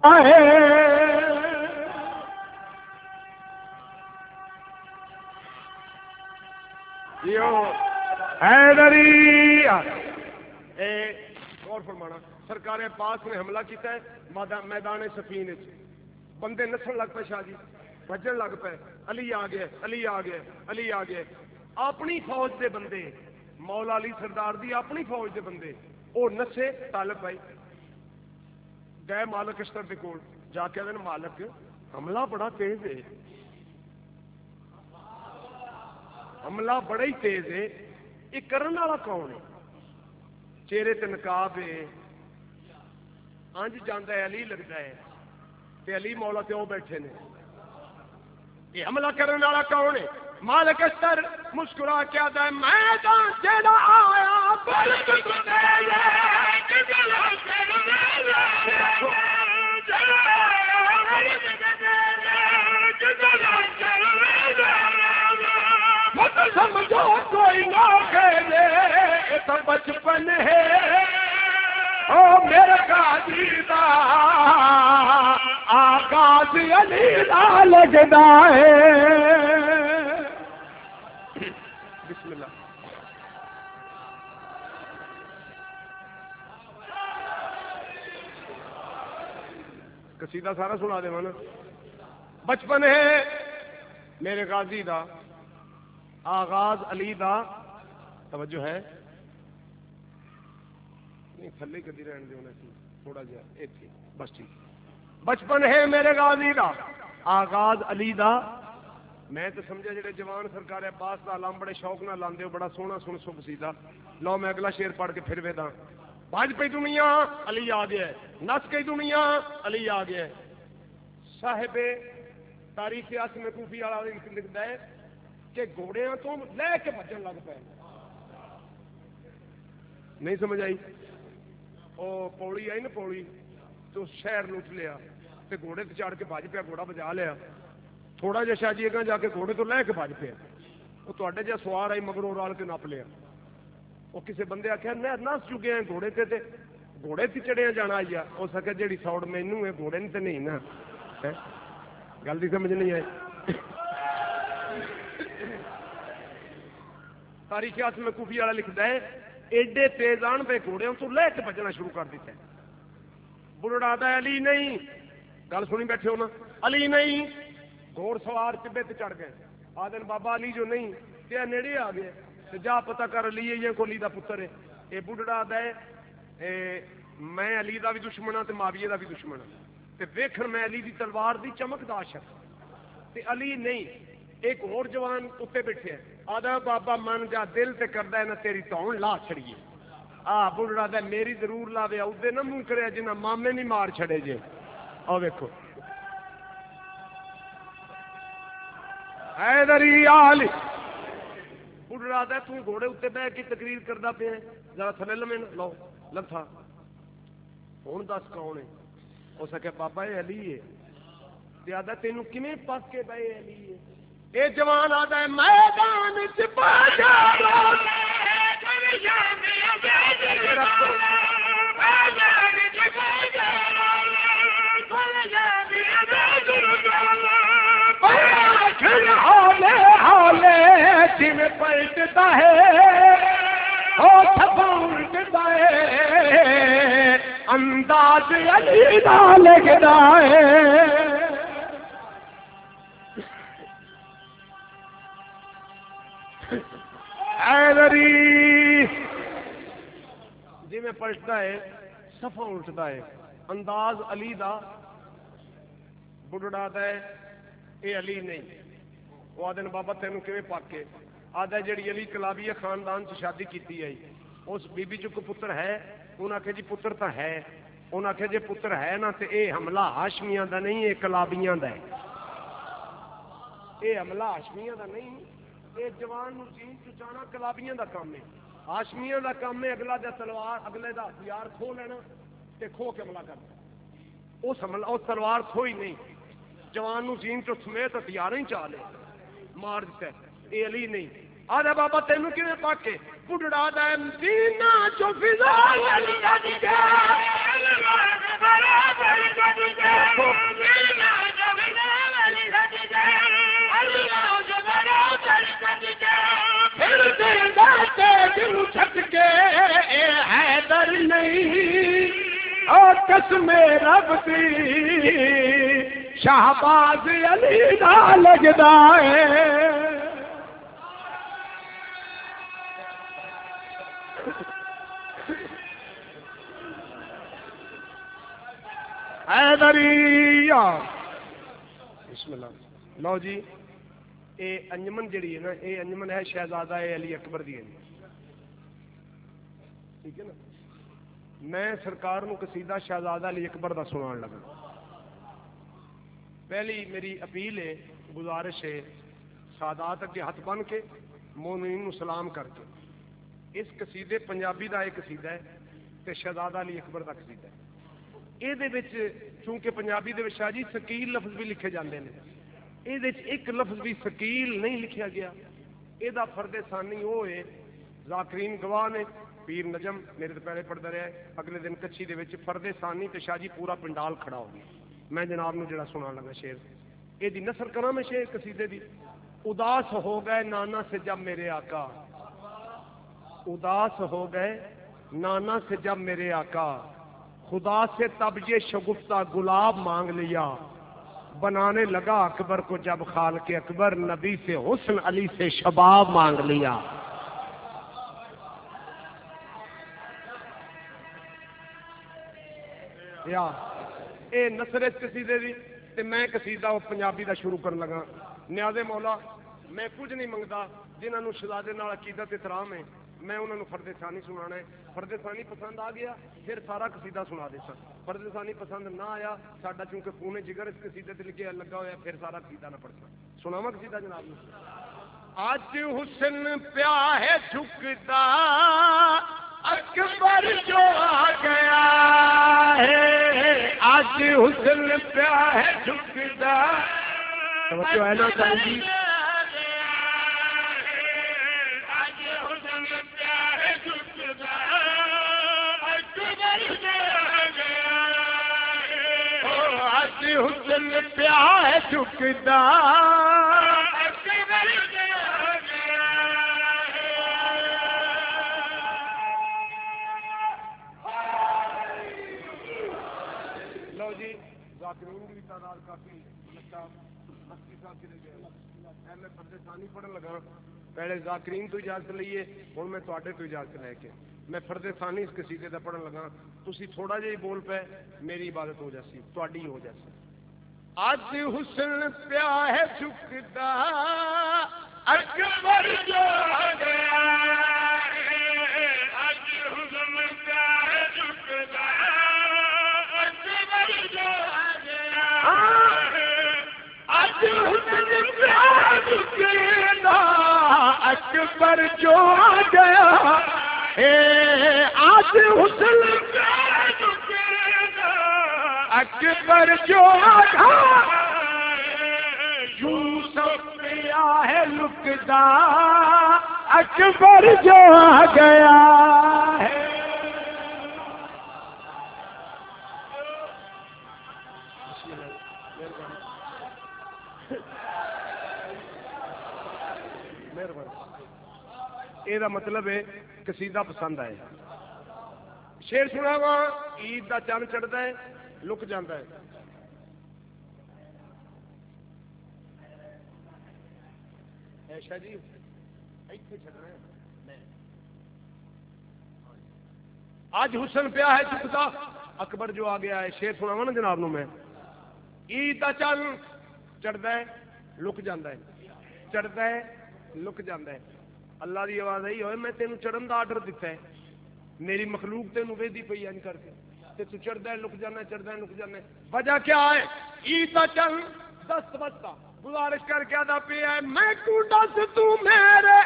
ہے حیدری غور فرمانا سرکار پاک نے حملہ کیتا ہے میدان صفین بندے نسن لگ پے شاہ جی بجن لگ پے علی آ گئے علی آ گئے علی آ گئے اپنی فوج دے بندے مولا علی سردار دی اپنی فوج دے بندے وہ نسے طالب بھائی گئے مالک اشتر دے کول جا کے آدھے مالک حملہ بڑا تیز ہے حملہ بڑا ہی تیز ہے یہ کرن والا کون ہے چہرے تے نقاب ہے انج جاندا ہے علی لگتا ہے تے علی مولا تے او بیٹھے نے یہ حملہ کرن والا کون ہے مالک اشتر مسکرا کے آتا ہے میں تو جڑا آیا بلک سمجھو کوئی نہ کہے تو بچپن ہے او میرے قاضی دا آغاز علی دا لگدا ہے بسم اللہ قصیدہ سارا سنا دے نا بچپن ہے میرے قاضی دا آغاز علی دا توجہ ہے نہیں تھلے کدی رہن دے ہونا سی تھوڑا جہا ایتھے بس ٹھیک بچپن ہے میرے غازی دا آغاز علی دا میں تو سمجھا جڑے جوان سرکار عباس دا علم بڑے شوق نال لاندے ہو بڑا سونا سن سو قصیدہ لو میں اگلا شعر پڑھ کے پھر ویدا بھج پئی دنیا علی آ گیا نس گئی دنیا علی آ گیا صاحب تاریخ عاصم کوفی والا لکھدا ہے کہ گھوڑیاں تو لے کے بھجن لگ پے نہیں سمجھ آئی وہ پوڑی آئی نا پوڑی تو شہر لٹ لیا تے گھوڑے تے چڑھ کے بج پیا گھوڑا بجا لیا تھوڑا جہا شاہ جی اگاں جا کے گھوڑے تو لے کے بج پیا وہ تے جہاں سوار آئی مگروں رال کے نپ لیا وہ کسی بندے آخیا نہ نس چکے ہیں گھوڑے تے تے گھوڑے تے چڑھیا جانا آئی آ ہو سکے جیڑی سوڑ مینوں ہے گھوڑے نے تے نہیں نا گل دی سمجھ نہیں آئی تاریخ عاصم کوفی والا لکھتا ہے ایڈے تیز آن پہ گھوڑے تو لے کے بجنا شروع کر دیتا ہے بڑھڑا دا علی نہیں گل سنی بیٹھے ہو نا علی نہیں گھوڑ سوار چبے تے چڑھ گئے آدن بابا علی جو نہیں تے نیڑے آ گئے تے جا پتہ کر علی یہ کولی دا پتر ہے اے بڑھڑا دا ہے میں علی دا بھی دشمن ہاں تے معاویہ دا بھی دشمن ہاں تے ویکھن میں علی دی تلوار دی چمکدار شخص تے علی نہیں ایک اور جوان اتنے بیٹھے آدھا بابا من جا دل تے کردا ہے نا تیری تون لا چھڑیے آ بڑھڑا دا میری ضرور لا دے اودے نہ منہ کرے جنہ مامے نہیں مار چھڑے جے آ ویکھو حیدری علی بڑھڑا دا تو گھوڑے اتنے بیٹھ کے تقریر کردا پیا ذرا تھلے لمے لو لتھا ہن دس کون ہے ہو سکے بابا یہ علی ہے تے آدھا تینوں کیویں پس کے پئے علی ہے اے جوان آدھا ہے میدان چپا جا ہولے ہولے جم پلٹتا ہے او تھپاؤنٹتا ہے انداز علی دا لگدا ہے حیدری جی میں پلٹتا ہے صفا اٹھتا ہے انداز علی دا بڑھڑا دا ہے اے علی نہیں وہ آدھے بابا تینوں کیویں پاکے آدھا جڑی علی کلابی خاندان سے شادی کیتی ہے اس بی بی جو کو پتر ہے انہوں نے آخیا جی پتر تو ہے انہوں نے آخیا جی پتر ہے نا تو اے حملہ ہاشمیاں دا نہیں اے کلابیاں دا ہے اے حملہ ہاشمیاں دا نہیں اے جوان نو چین چچانا کلابیاں دا کام ہے ہاشمیاں دا کام ہے اگلا دا تلوار اگلے دا ہتھیار کھو لینا تے کھو کے حملہ کرنا اس حملہ اس تلوار کھوئی نہیں جوان نو چین چو سمیت ہتھیار ہی چاہ لے مار دیتا ہے اے علی نہیں آدھا بابا تینوں کیوں پاکے بڑھڑا دا مدینہ چو فضا والی گڈ کے پھر دیندا تے دل چھٹ کے اے حیدر نہیں او قسم رب دی شہباز علی دا لگدا ہے حیدریہ بسم اللہ. لو جی اے انجمن جڑی ہے نا اے انجمن ہے شہزادہ علی اکبر دی ہے ٹھیک ہے نا. میں سرکار نو قصیدہ شہزادہ علی اکبر دا سنان لگا. پہلی میری اپیل ہے گزارش ہے سادات اگے ہاتھ بن کے مومنین نو سلام کر کے اس قصیدے پنجابی دا ایک قصیدہ ہے تے شہزادہ علی اکبر دا قصیدہ ہے. یہ چونکہ پنجابی دے وچ جی سکیل لفظ بھی لکھے جاندے ہیں یہ ایک لفظ بھی سکیل نہیں لکھیا گیا. یہ فرد ثانی وہ ہے ذاکرین گواہ نے پیر نجم میرے تو پہلے پڑھتا رہا ہے اگلے دن کچھی دے وچ فرد ثانی تے شاہ جی پورا پنڈال کھڑا ہو گیا. میں جناب نو جڑا سنا لگا شعر یہ دی نثر کراں میں شعر قصیدے دی. اداس ہو گئے نانا سے جب میرے آقا اداس ہو گئے نانا سے جب میرے آقا خدا سے تب یہ شگفتہ گلاب مانگ لیا بنانے لگا اکبر کو جب خالق اکبر نبی سے حسن علی سے شباب مانگ لیا. یا اے نثر اس قصیدے دی تے میں قصیدہ وہ پنجابی دا شروع کرن لگا. نیاز مولا میں کچھ نہیں منگتا جنہاں نو شہزادے نال عقیدت احترام ہے میں انہوں نے فرد ثانی سنانا ہے. فرد ثانی پسند آ گیا پھر سارا قصیدہ سنا دے سر. فرد ثانی پسند نہ آیا ساڈا چونکہ پونے جگر اس قصیدے تے لکھے لگا ہوا پھر سارا قصیدہ نہ پڑھنا. سناواں قصیدہ جناب نے. آج حسن پیا ہے جھکتا اکبر جو آ گیا ہے آج حسن پیا ہے جھکتا توجہ ہے نا چاہیے حسن پیا ہے جھکتا لو جی ذاکرین کی تعداد کافی لگتا اسی صاحب چلے گئے. میں فرد ثانی پڑھن لگا پہلے ذاکرین تو اجازت لئیے ہوں میں تواڈے تو اجازت لے کے میں فرد ثانی اس قصیدے دا پڑھن لگا. تسی تھوڑا جہا بول پے میری عبادت ہو جاسی تواڈی ہو جاسی. آج حسن پیا ہے جھکتا اکبر جو آ گیا آج حسن پیا ہے جھکتا اکبر جو آ گیا آج حسن پیا جھکتا اکبر جو آ گیا آج حسن اکبر جو آگا یوسف پیا ہے لکدا اکبر جو آ گیا ہے. یہ مطلب ہے قصیدہ پسند آئے. شیر سنا وا عید دا چند چڑھتا ہے لک جاتا ہے. ایشا جی آج حسن پیا ہے چکتا اکبر جو آ گیا ہے. شیر سناوا نا جناب نو میں. عید دا چند چڑھتا ہے لک جاتا ہے چڑھتا ہے لک جاتا ہے. اللہ دی آواز آئی ہوئے میں تینوں چڑھن دا آرڈر دیتا ہے میری مخلوق تینوں ویدی پئی انج کر کے تے تو چڑھدا ہے لک جانا چڑھدا ہے لک جانا. وجہ کیا ہے عید دا چل دست بستا گزارش کر کے ادا پہ ہے میں کو دس تو میرے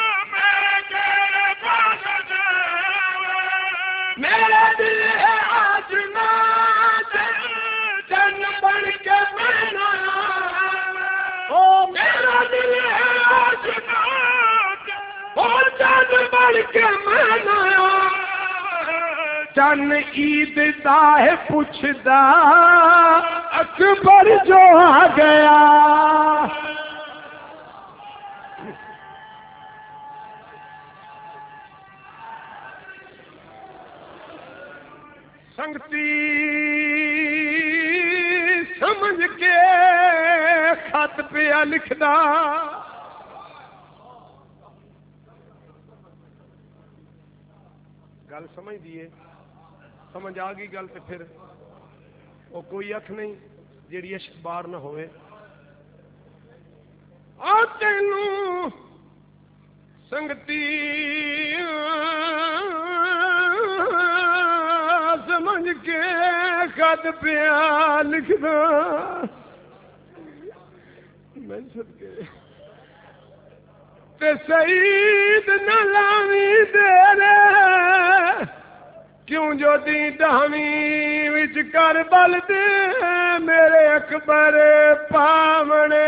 میرا دل ہے بڑھ کے منایا چن عید دا ہے پوچھدا اکبر جو آ گیا سنگتی سمجھ کے خط پہ لکھدا گل سمجھ دیے سمجھ آ گئی گل تو پھر وہ کوئی اکھ نہیں جیڑی عشق بار نہ ہوئے آ تینوں سنگتی سمجھ کے خط پیا لکھنا میں صدقے تے سعید نہ لاوی دے کیوں جو دی ڈہویں وچ کربل دے میرے اکبر پاونے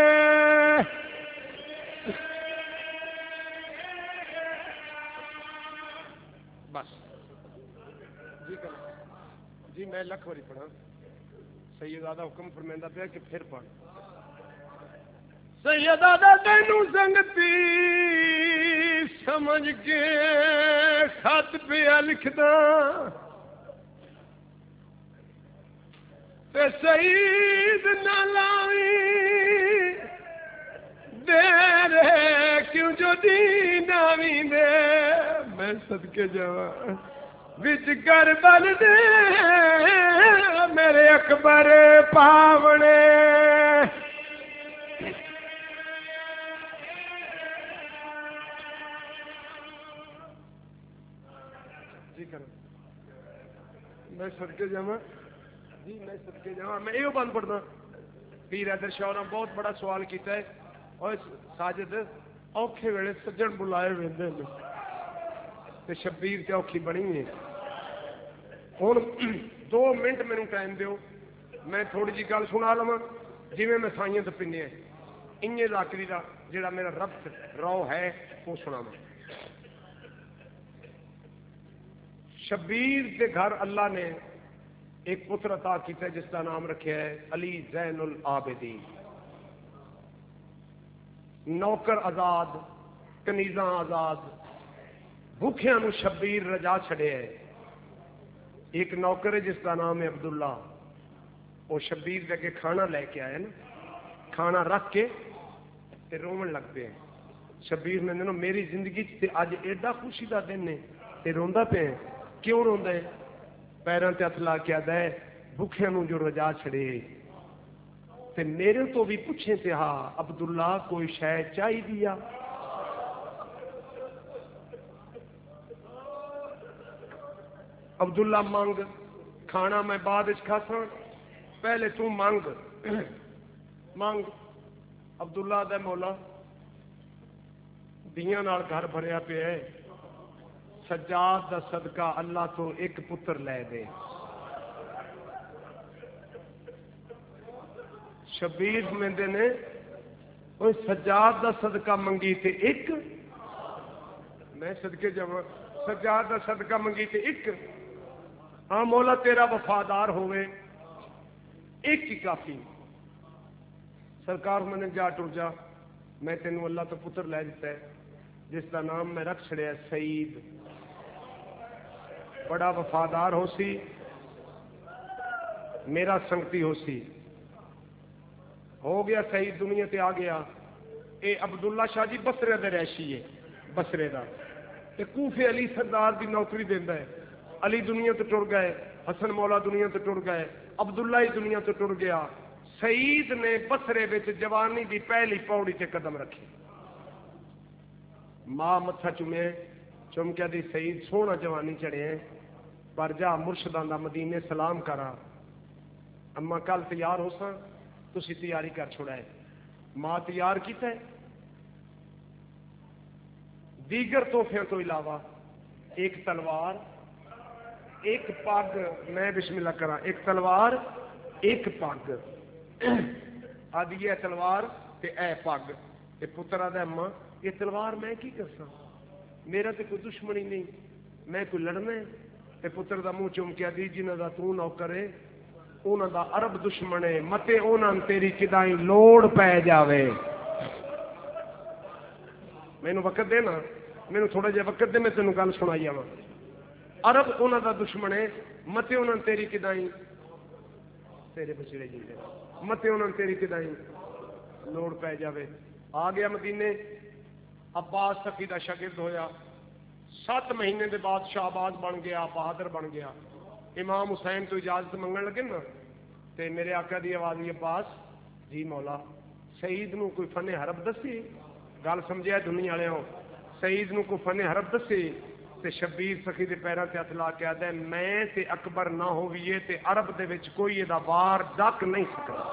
بس جی جی میں لکھ واری پڑھا سیدادہ حکم فرمائندا پیا کہ پھر پڑھ سیدادہ تینوں سنگتی سمجھ کے خط پہ لکھدا تے سعید نہ لاوی دے رے کیوں جو دین آوی دے میں صدقے جاواں وچ کربل دے میرے اکبر پاونے جی کرو میں صدقے جاواں جی میں صدقے جاواں میں یہ بند پڑھنا پیر حیدر شاہ نے بہت بڑا سوال کیتا ہے اور ساجد اوکھے ویلے سجن بلائے ویندے نے تے شبیر تے اوکھی بنی ہے ہن دو منٹ مینوں ٹائم دیو میں تھوڑی جی گل سنا لواں جویں میں سائیاں تے پنے ہے انجے ذاکری دا جڑا میرا ربط رو ہے وہ سناواں شبیر کے گھر اللہ نے ایک پتر عطا کیتا ہے جس کا نام رکھا ہے علی زین العابدین نوکر آزاد کنیزاں آزاد بھوکھیاں نو شبیر رجا چھڑے ہے ایک نوکر ہے جس کا نام ہے عبداللہ وہ شبیر دے کے کھانا لے کے آئے نا کھانا رکھ کے تے رومن لگ پے شبیر نے دنوں میری زندگی تے اج ایڈا خوشی دا دن ہے تے روندا پے کیوں روندا ہے پیراں تے ہتھ لا کے آدا ہے بھوکھیاں نو جو رجا چھڑے تے میرے تو بھی پوچھے تے ہاں عبداللہ کوئی شے چاہی دیا عبداللہ مانگ کھانا میں بعد اس کھاساں پہلے تو مانگ مانگ عبداللہ دے مولا دیاں نال گھر بھریا پیا ہے سجاد دا صدقہ اللہ تو ایک پتر لے دے شبیر مندے نے وہ سجاد دا صدقہ منگی تے ایک میں صدقے جاواں سجاد دا صدقہ منگی تے ایک ہاں مولا تیرا وفادار ہوئے ایک ہی کافی سرکار میں نے جا ٹر جا میں تینوں اللہ تو پتر لے دیتا ہے جس کا نام میں رکھ چھڑیا سعید بڑا وفادار ہو سی میرا سنگتی ہو سی ہو گیا سعید دنیا تے آ گیا اے عبداللہ شاہ جی بسرے دے رہشی ہے بسرے دا تے کوفے علی سردار دی نوکری دیندا ہے علی دنیا تو ٹر گئے حسن مولا دنیا تو ٹر گئے عبداللہ ہی دنیا تو ٹر گیا سعید نے بسرے وچ جوانی دی پہلی پوڑی تے قدم رکھی ماں متھا چومے چم کے دی سعید سونا جوانی چڑھے ہیں پر جا مرشداں دا مدینے سلام کرا اما کل تیار ہو سا تسی تیاری کر چھوڑا ہے ماں تیار کیتا ہے دیگر تحفیاں تو علاوہ ایک تلوار ایک پگ میں بسم اللہ کرا ایک تلوار ایک پگ آدھی ہے تلوار تے اے پگ تے پترا دا اما یہ تلوار میں کی کرساں میرا تو کوئی دشمن ہی نہیں، میں کوئی لڑنا ہے تے پتر دا منہ چوم کے آدھی جنہاں دا تو نوکر ہے انہاں دا عرب دشمن ہے، متے انہاں تیری کدائیں لوڑ پے جاوے۔ مینوں وقت دے نا، مینوں تھوڑا جہا وقت دے، میں تینوں گل سنائی آواں۔ عرب انہاں دا دشمن ہے، متے انہاں تیری کدائیں تیرے بچڑے جیندے، متے انہاں تیری کدائیں لوڑ پے جاوے۔ آ گیا مدینے، عباس سخی دا شاگرد ہویا، سات مہینے دے بعد شہباز بن گیا، بہادر بن گیا۔ امام حسین تو اجازت منگن لگے نا تے میرے آقا دی آواز آئی، عباس جی مولا سعید نو کوئی فن حرب دسی، گل سمجھیا دنیا والے ہو، سعید نو کوئی فن حرب دسی تے شبیر سخی دے پیراں تے ہاتھ لا کے آدھا میں تے اکبر نہ ہوئیے تے عرب دے وچ کوئی ادا وار ڈک نہیں سکتا،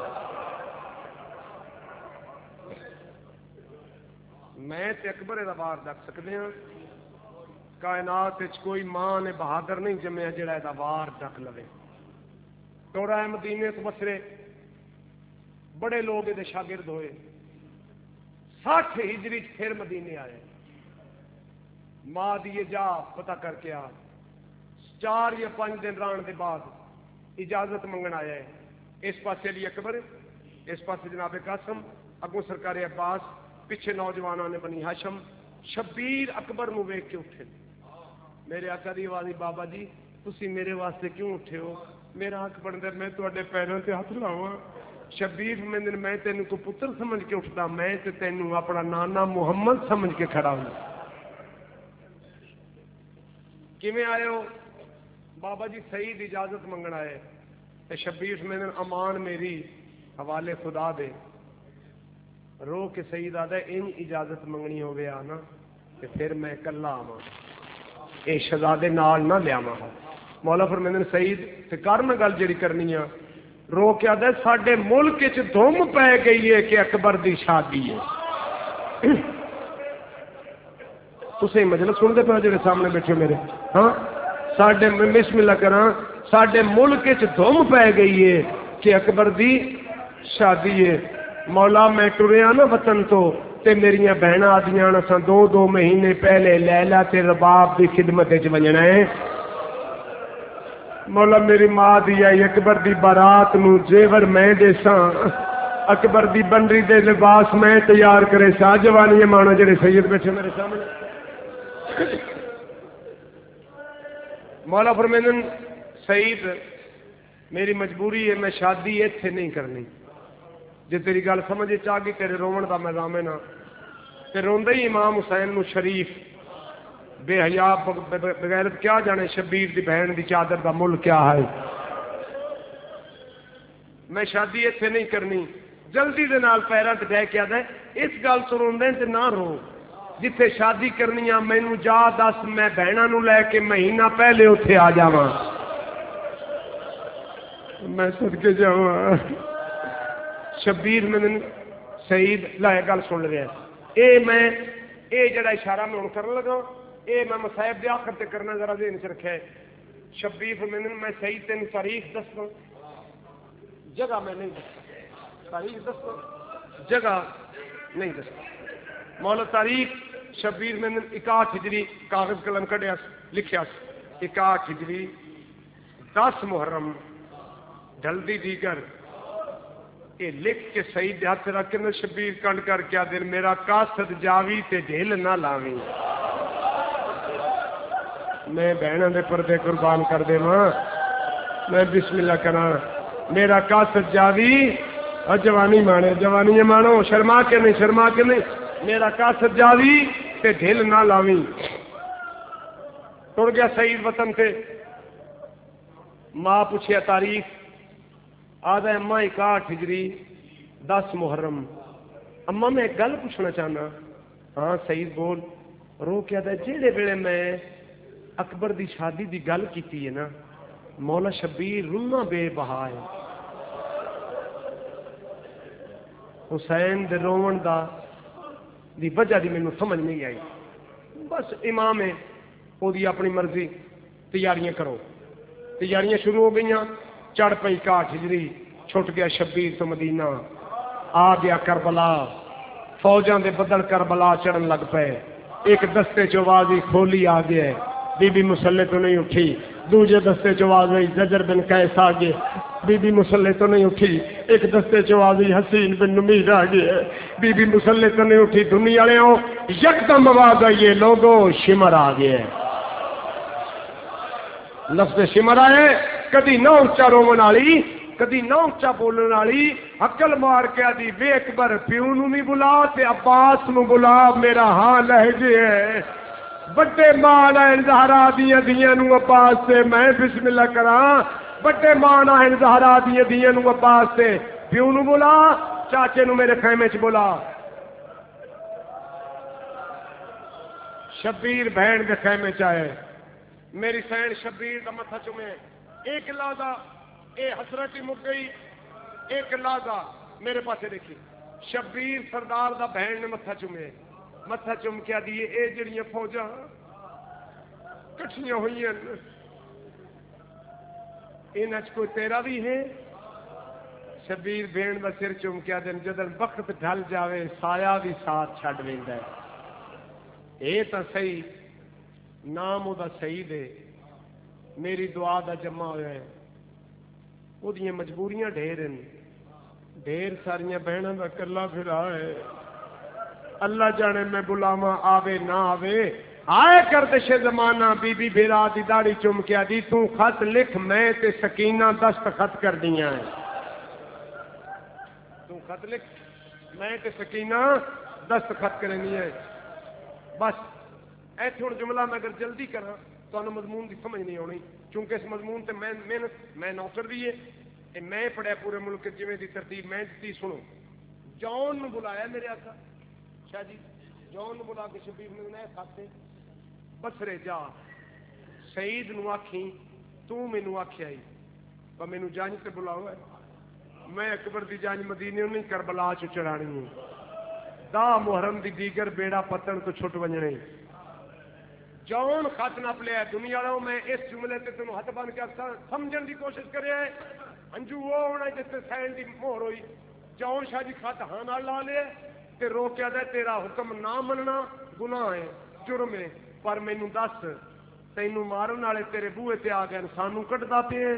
میں تے اکبر ادا وار ڈک سکدے ہاں، کائنات وچ کوئی ماں نے بہادر نہیں جمیا جڑا ادا وار ڈک لوے۔ توڑا مدینے تو بسرے بڑے لوگ یہ شاگرد ہوئے، ساٹھ ہجری پھر مدینے آئے، ماں دیے جا پتہ کر کے آ، چار یا پانچ دن ران دے بعد اجازت منگن آیا ہے، اس پاسے علی اکبر، اس پاسے جناب قاسم، اگوں سرکار عباس، پیچھے نوجوانوں نے بنی ہاشم، شبیر اکبر نو ویکھ کے اٹھے۔ میرے آقا دی آواز بابا جی تسی میرے واسطے کیوں اٹھے ہو؟ میرا حق بنتا میں تواڈے پیروں تے ہاتھ لاواں۔ شبیر میں میں تینوں کو پتر سمجھ کے اٹھتا، میں تے تینوں اپنا نانا محمد سمجھ کے کھڑا ہوں۔ کیویں آئے ہو؟ بابا جی سعید اجازت منگن آئے تے شبیر میں امان میری حوالے خدا دے، رو کے سعید آدھا ان اجازت منگنی ہوگی آنا تے پھر میں کلا آواں، اے شہزادے نال نہ لیاواں۔ مولا فرمیندے سعید تے کر میں گل جڑی کرنی آ، رو کے آدھا ساڈے ملک وچ دھم پے گئی ہے کہ اکبر دی شادی ہے۔ تسیں مجلس سنتے پے جڑے سامنے بیٹھے میرے، ہاں ساڈے بسم اللہ کراں، ساڈے ملک وچ دھم پے گئی ہے کہ اکبر دی شادی ہے۔ مولا میں ٹریا نا وطن تو تے میریاں بہناں آدیاں اساں دو دو مہینے پہلے لیلا تے رباب دی خدمت وچ ونجنا ہے۔ مولا میری ماں دی آئی اکبر دی بارات نو زیور میں دے ساں، اکبر دی بنری دے لباس میں تیار کرے سا، جوانی مانا جڑے سید بیٹھے میرے سامنے۔ مولا فرمیندن سعید میری مجبوری ہے، میں شادی ایتھے نہیں کرنی، جے تیری گل سمجھ چاہ گئی تیرے رومن دا میں دامے نہ تے روندے ہی امام حسین نو شریف بے حیا بغیرت کیا جانے شبیر دی بہن دی چادر دا مل کیا ہے، میں شادی ایتھے نہیں کرنی، جلدی دے نال پیراں تے بہ کے آدا اس گل تو روندے تے نہ رو، جتھے شادی کرنی آ مینوں جا دس، میں بہناں نو لے کے مہینہ پہلے اوتھے آ جاواں، میں صدقے جاواں۔ شبیر میں سعید لائے گل سن رہا ہے، اے میں اے جڑا اشارہ میں ہن کرن لگا اے میں مصائب دے آخر تے کرنا ذرا ذہن چ رکھے۔ شبیر میں میں سعید تین تاریخ دسوں، جگہ میں نہیں دستا، تاریخ دسوں جگہ نہیں دستا۔ مولا تاریخ شبیر میں اکاٹھ ہجری کاغذ قلم کڈیا لکھیا اکاٹھ ہجری دس محرم ڈھلدی دیگر، یہ لکھ کے سعید ہاتھ رکھ کے شبیر کنڈ کر کے دن میرا قاصد جاوی تے ڈھیل نہ لاوی، میں بہنوں دے پردے قربان کر دے ماں، میں بسم اللہ کرا، میرا قاصد جاوی اور جوانی مانے، جوانی مانو شرما کے نہیں، شرما کے نہیں، میرا قاصد جاوی تے ڈھیل نہ لاوی۔ ٹر گیا سعید وطن تے، ماں پوچھیا تاریخ، آدھا اماں اکاٹھ ہجری دس محرم۔ اماں میں ایک گل پوچھنا چاہنا، ہاں سعید بول، رو کے آدھا جہے ویلے میں اکبر دی شادی دی گل کیتی ہے نا مولا شبیر رونا بے بہا ہے، حسین دے روون دا دی وجہ دی مینوں سمجھ نہیں آئی، بس امام ہے وہ دی اپنی مرضی، تیاریاں کرو، تیاریاں شروع ہو گئیاں، چڑھ پئی کاٹھ ہجری، چھٹ گیا شبیر تو مدینہ، آ گیا کربلا، فوجاں دے بدل کربلا چڑھن لگ پے، ایک دستے چوازی کھولی آ گیا ہے، بی بی مسلے تو نہیں اٹھی، دوجے دستے چوازی زجر بن قیس آ گئے، بی بی مسلے تو نہیں اٹھی، ایک دستے چوازی حسین بن نمیر آ گیا ہے، بی بی مسلے تو نہیں اٹھی، دنیا والے ہو یکدم آواز آئیے لوگوں شمر آ گیا ہے۔ لفظ شمر آئے، کدی نہ اچا رومن والی، کدی نہ اچا بولن والی، عقل مار کے آدھی وے اکبر پیو نو نہیں بلا تے عباس نو بلا، میرا ہاں لہ گیا ہے۔ بڑے مان آئن زہرا دیا دیا نو عباس سے میں بسم اللہ کراں، بڑے مان آئن زہرا دیا دیا نو عباس سے پیو نو بلا، چاچے نو میرے خیمے چ بلا۔ شبیر بہن دے خیمے چ آئے، میری سین شبیر دا متھا چومے، ایک لازا اے حسرت ہی مک گئی، ایک لازا میرے پاسے دیکھی، شبیر سردار دا بہن نے متھا چومے، متھا چوم کے دیے اے جڑیاں فوجاں کٹھیاں ہوئی ہیں انہاں کوئی تیرا بھی ہے؟ شبیر بہن دا سر چوم کے دن جدن وقت ڈھل جاوے سایہ بھی ساتھ چھڈ ویندا ہے۔ اے تا صحیح نام او دا صحیح دے، میری دعا دا جمع ہویا ہے، وہ دیاں مجبوریاں ڈھیر ہیں، ڈھیر ساریاں بہنوں دا کلا پھرا ہے، اللہ جانے میں بلاواں آوے نہ آوے، آئے کردش زمانہ بی بی بھیرا دی داڑھی چم کے دی تو خط لکھ میں تے سکینہ دست خط کر دیاں ہیں، تو خط لکھ میں تے سکینہ دست خط کرنی ہے۔ بس ایتھے ہن جملہ میں اگر جلدی کراں تو مضمون کی سمجھ نہیں آنی، چونکہ اس مضمون تے میں محنت میں نوکر دی ہے، اے میں پڑھیا پورے ملک جویں دی ترتیب میں دتی۔ سنو، جون نو بلایا میرے آقا شاہ جی، جون نو بلا کے شبیر نے نئے کھاتے بسرے جا سعید نو آکھی تو مینوں آکھیا ہی پر مینوں جانج تے بلاؤ ہے، میں اکبر دی جانج مدینے نہیں کربلا چ چڑھانی ہے، دا محرم دی دیگر بیڑا پتن تو چھٹ ونجنے۔ جون خط نپ لیا دنیا والوں، میں اس جملے تے تینوں ہاتھ بن کے سمجھن دی کوشش کرے، انجو وہ ہونا جس تے سین دی مہر ہوئی، جون شاہ جی خط ہاں نال لا لے تے روکیا دے تیرا حکم نہ مننا گناہ ہے، جرم ہے، پر مینوں دس تینوں مارن والے تیرے بوئے تے آ گئے سانوں کٹدا پئے،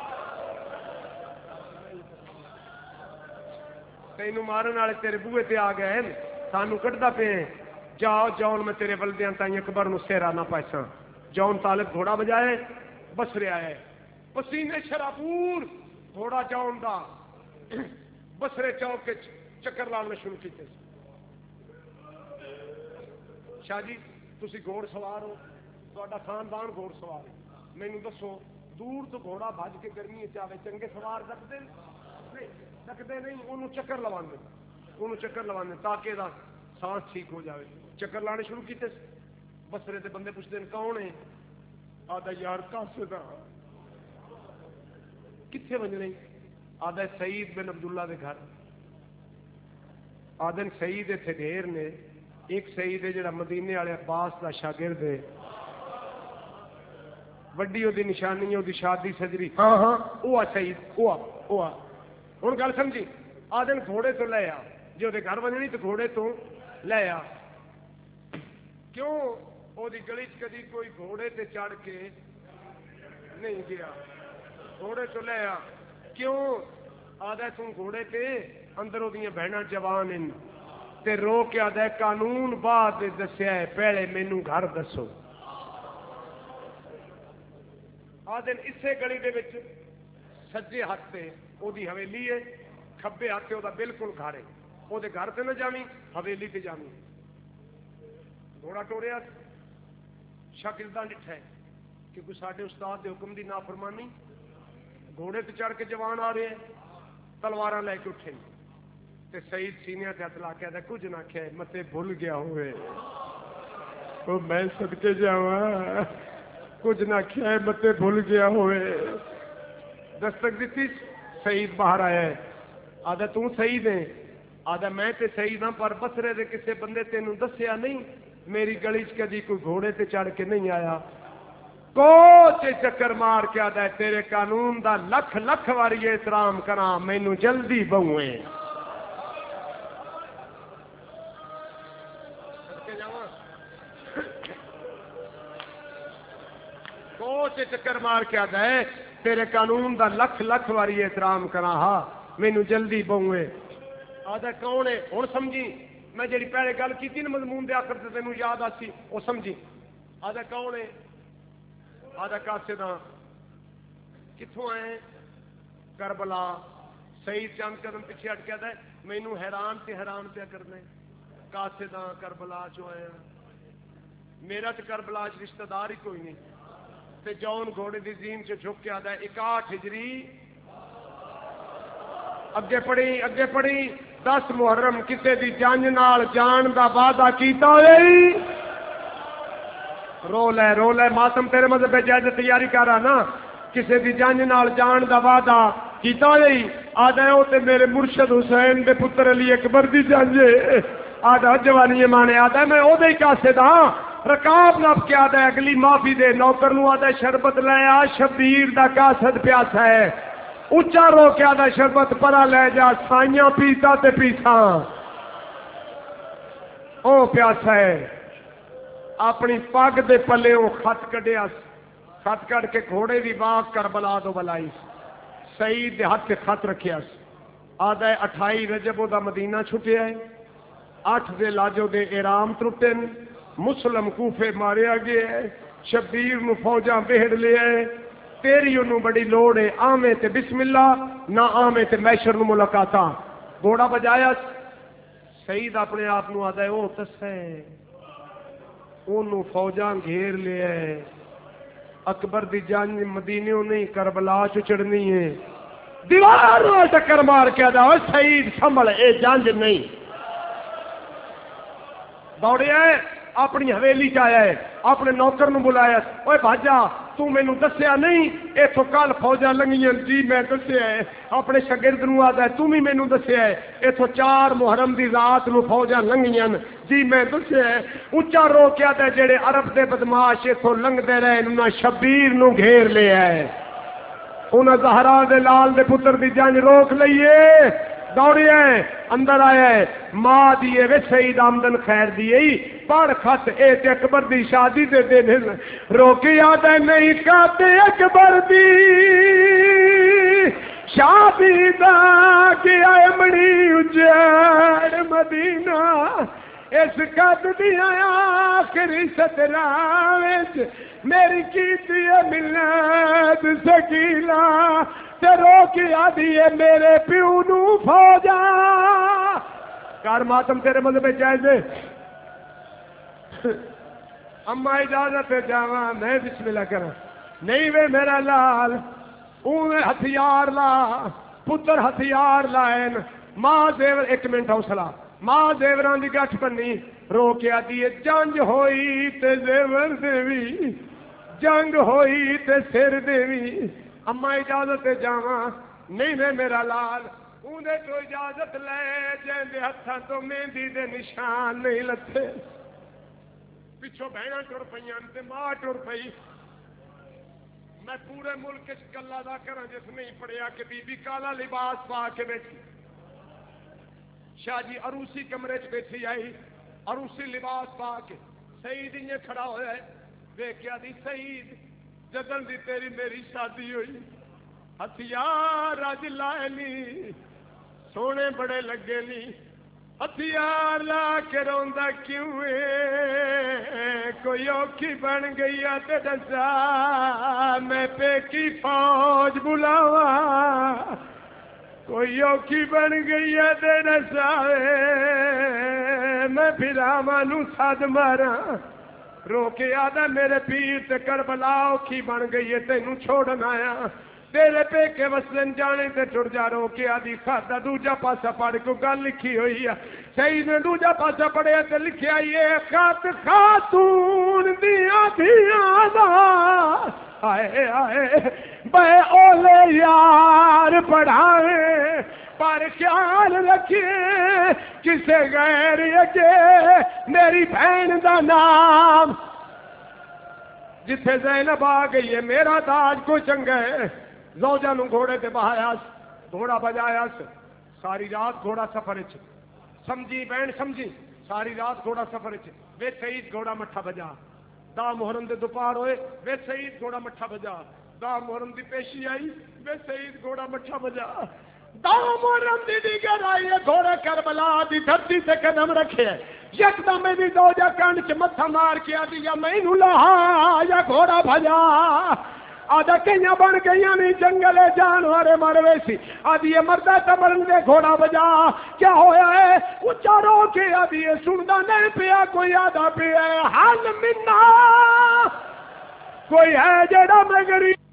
تینوں مارن والے تیرے بوئے تے آ گئے سانوں کٹدا پئے، جاؤ جون میں تیرے بلدیاں تائیں اکبر نو سیرا نہ پائساں۔ جون طالب گھوڑا بجائے بسرے آئے، پسینے شرابور گھوڑا جون دا بسرے چوک کے چکر لانا شروع کیتے۔ شاہ جی تسی گھوڑ سوار ہو، تہاڈا خاندان گھوڑ سوار ہے، مینوں دسو دور تو گھوڑا بھج کے گرمی چاہے چنگے سوار رکھتے نہیں رکھتے نہیں، انہوں چکر لواندے انہوں چکر لواندے تاکہ دا سانس ٹھیک ہو جاوے، چکر لانے شروع کیتے۔ بسرے دے بندے پوچھتے ہیں کون ہے؟ آدھا یار کاسے دا، کتنے بجنے؟ آدھا سعید بن عبداللہ دے گھر، آدھن سعید اتنے ڈھیر نے، ایک سعید ہے جڑا مدینے والے عباس دا شاگرد ہے، وڈی وہ نشانی ہے وہ شادی سجری، ہاں ہاں وہ سعید وہ وہ ہوں گل سمجھی، آدھن گھوڑے تو لے آ، جی وہ گھر بجنی تو گھوڑے تو لے آ، کیوں وہ گلی چ کدی کوئی گھوڑے تے چڑھ کے نہیں گیا، گھوڑے تو لے آ، کیوں آدھا تم گھوڑے تے اندر وہ بہناں جوان ہیں تے رو کے آدھا قانون بعد دسیا ہے پہلے مینوں گھر دسو، آدھن اسے گلی دے وچ سجے ہاتھ تے وہ حویلی ہے، کھبے ہاتھ وہ بالکل گھر ہے، وہ گھر تے نہ جاویں حویلی تے جاویں، گھوڑا ٹوریا شاگرداں ڈٹھا ہے کہ کوئی ساڈے استاد دے حکم دی نافرمانی، گھوڑے تے چڑھ کے جوان آ رہے ہیں تلواراں لے کے اٹھے تے سعید سینیاں تے ہاتھ لا کے آدھا کچھ نہ کہے متے بھول گیا ہوئے، وہ میں صدقے جاواں کچھ نہ کہے متے بھول گیا ہوئے، دستک دیتی سعید باہر آیا ہے، آدھا توں سعید ہے؟ آدھا میں تے سعید ہاں پر بسرے دے کسے بندے تینوں دسیا نہیں، میری گلی چ کدی کوئی گھوڑے تے چڑھ کے نہیں آیا، کوچ چکر مار کے آدھا ہے تیرے قانون دا لکھ لکھ واری احترام کراں مینوں جلدی بہویں، چکر مار کے آتا ہے تیرے قانون دا لکھ لکھ واری احترام کرا ہا مینوں جلدی بہوے آدھا کون ہے ہن سمجھی میں جڑی پہلے گل کیتی نا مضمون دے آخر تے تینوں یاد آسی وہ سمجھی آدھا کون ہے آدھا قاصداں کتھوں آئے کربلا سعید چند قدم پیچھے ہٹ کے آتا ہے مینوں حیران تے حیران پیا کرنا قاصداں کربلا چوں آیا میرا تے کربلا چ رشتہ دار ہی کوئی نہیں تے جون گھوڑے دی زین چ جھک کے آتا ہے اکاٹھ ہجری اگے پڑھی اگے پڑھی دس محرم کسے دی جنج نال جان دا وعدہ کیتا ہوئی رو لے رو لے ماتم تیرے مذہب پہ جائز تیاری کر رہا نا کسے دی جنج نال جان دا وعدہ کیتا ہوئی آدھا او تے میرے مرشد حسین دے پتر علی اکبر دی جنج آدھا جوانی مانے آدھا میں او دے قاصد ہاں رکاب نپ کے آدھا اگلی معافی دے نوکر نو آدھا شربت لے آ شبیر دا قاصد پیاسا ہے اچا رو کے آدھا شربت پرا لے جا سائیاں پیتا تے پیسا او پیاسا ہے اپنی پگ دے پلے او خط کڈیا خط کڈ کے گھوڑے دی واک کربلا دو بلائی سعید دے ہاتھ تے خط رکھیا آدھا اٹھائی رجب دا مدینہ چھٹیا ہے اٹھ دے لاجو دے ایرام ترٹن مسلم کوفے ماریا گیا ہے شبیر نو فوجاں بہڑ لیا ہے تیری انہوں بڑی لوڑ ہے آمے تے بسم اللہ نہ آمے تے میشر نو ملاقاتاں گھوڑا بجایا سعید اپنے آپ نو آدھا ہے او تسے انہوں فوجاں گھیر لیا ہے اکبر دی جان مدینیوں نہیں کربلا چ چڑھنی ہے دیوار نو ٹکر مار کے آدھا او سعید سنبھل اے جنج نہیں دوڑیا ہے اپنی حویلی چ آیا ہے اپنے نوکر نو بلایا اوے بھاجا تو مینوں دسیا نہیں ایتھوں کل فوجاں لنگیاں جی میں دسیا ہے اپنے شاگرد نو آدا ہے تو بھی مینوں دسیا ہے ایتھوں چار محرم دی رات نو فوجاں لنگیاں جی میں دسیا ہے اچا رو کے آدا جڑے عرب دے بدماش ایتھوں لنگدے رہے انہاں شبیر نو گھیر لیا ہے انہاں زہرا دے لال دے پتر دی جنگ روک لئیے دوڑیا ہے اندر آیا ہے ماں دیے وے سعید آمدن خیر دیے پڑھ خط اے تے اکبر دی شادی دے دن روکی آدھا نہیں کہتے اکبر دی شادی دا کیا مڑی اجڑ مدینہ اس قد دیا آخری سترہ وچ میری کیتی ہے ملت سکیلا تے روکی آدھی ہے میرے پیو نو فوجا کار ماتم تیرے مذہب جائز ہے اما اجازت جاواں میں بسم اللہ کرا نہیں وے میرا لال اون ہتھیار لا پتر ہتھیار لائن ماں زیور ایک منٹ حوصلہ ماں زیوراں دی گٹھ بنی رو کے آدھی ہے جنگ ہوئی تے زیور دیوی جنگ ہوئی تے سر دیوی اما اجازت جاواں نہیں وے میرا لال اونوں تو اجازت لے جین دے ہتھاں تو مہندی دے نشان نہیں لتھے پچھوں بہنا ٹر پئیاں تے ماں ٹر پئی میں پورے ملک چ کلا دا کراں جس نہیں پڑھیا کہ بی بی کالا لباس پا کے بیٹھی شاہ جی عروسی کمرے چ بیٹھی آئی عروسی لباس پا کے سعید انہیں کھڑا ہویا ہے دیکھیا دی سعید جدن دی تیری میری شادی ہوئی ہتھیار اج لائے نی سونے بڑے لگے نی ہتھیار لا کے روندا کیوں ہے کوئی اوکھی بن گئی تے دسا میں پیکی فوج بلاواں کوئی اوکھی بن گئی تے دسا میں پھراواں نو سد ماراں رو کے آدھا میرے پیر تے کربلا اوکھی بن گئی ہے تینوں چھوڑن آیا تیرے پہ کے وسلن جانے تے ٹر جا رو کے آدھی کھاتا دوجا پاسا پڑھ کو گل لکھی ہوئی ہے سعید نے دوجا پاسا پڑھیا تے لکھیا یہ خط خاتون دیاں دیاں دا آئے آئے بے اولے یار پڑھائے پر خیال رکھیے کسے غیر اگے میری بہن دا نام جتھے زینب آ گئی ہے میرا تاج کو چنگا ہے زوجہ نو گھوڑے تے بہایا گھوڑا بجایا ساری رات گھوڑا سفر چ سمجھی بہن سمجھی ساری رات گھوڑا سفر چ وے سعید گھوڑا مٹھا بجا دا محرم دے دوپہر ہوئے وے سعید گھوڑا مٹھا بجا، دا محرم دی پیشی آئی وے سعید گھوڑا مٹھا بجا، دا محرم دی دیگر آئی گھوڑا کربلا دی دھرتی سے قدم رکھے، یکدم دی دو جا کنڈ چ متھا مار کے آدھی یا مینو لہا یا گھوڑا بھجا، آدھا کئیاں بن گئیاں نہیں جنگلے جانور مر وے سی، آدھی یہ مردہ تبرن دے گھوڑا بجا، کیا ہویا ہے اچھا رو کے آدھی یہ سندا نہیں پیا، کوئی آدھا پیا ہے حال منا، کوئی ہے جڑا میں غریب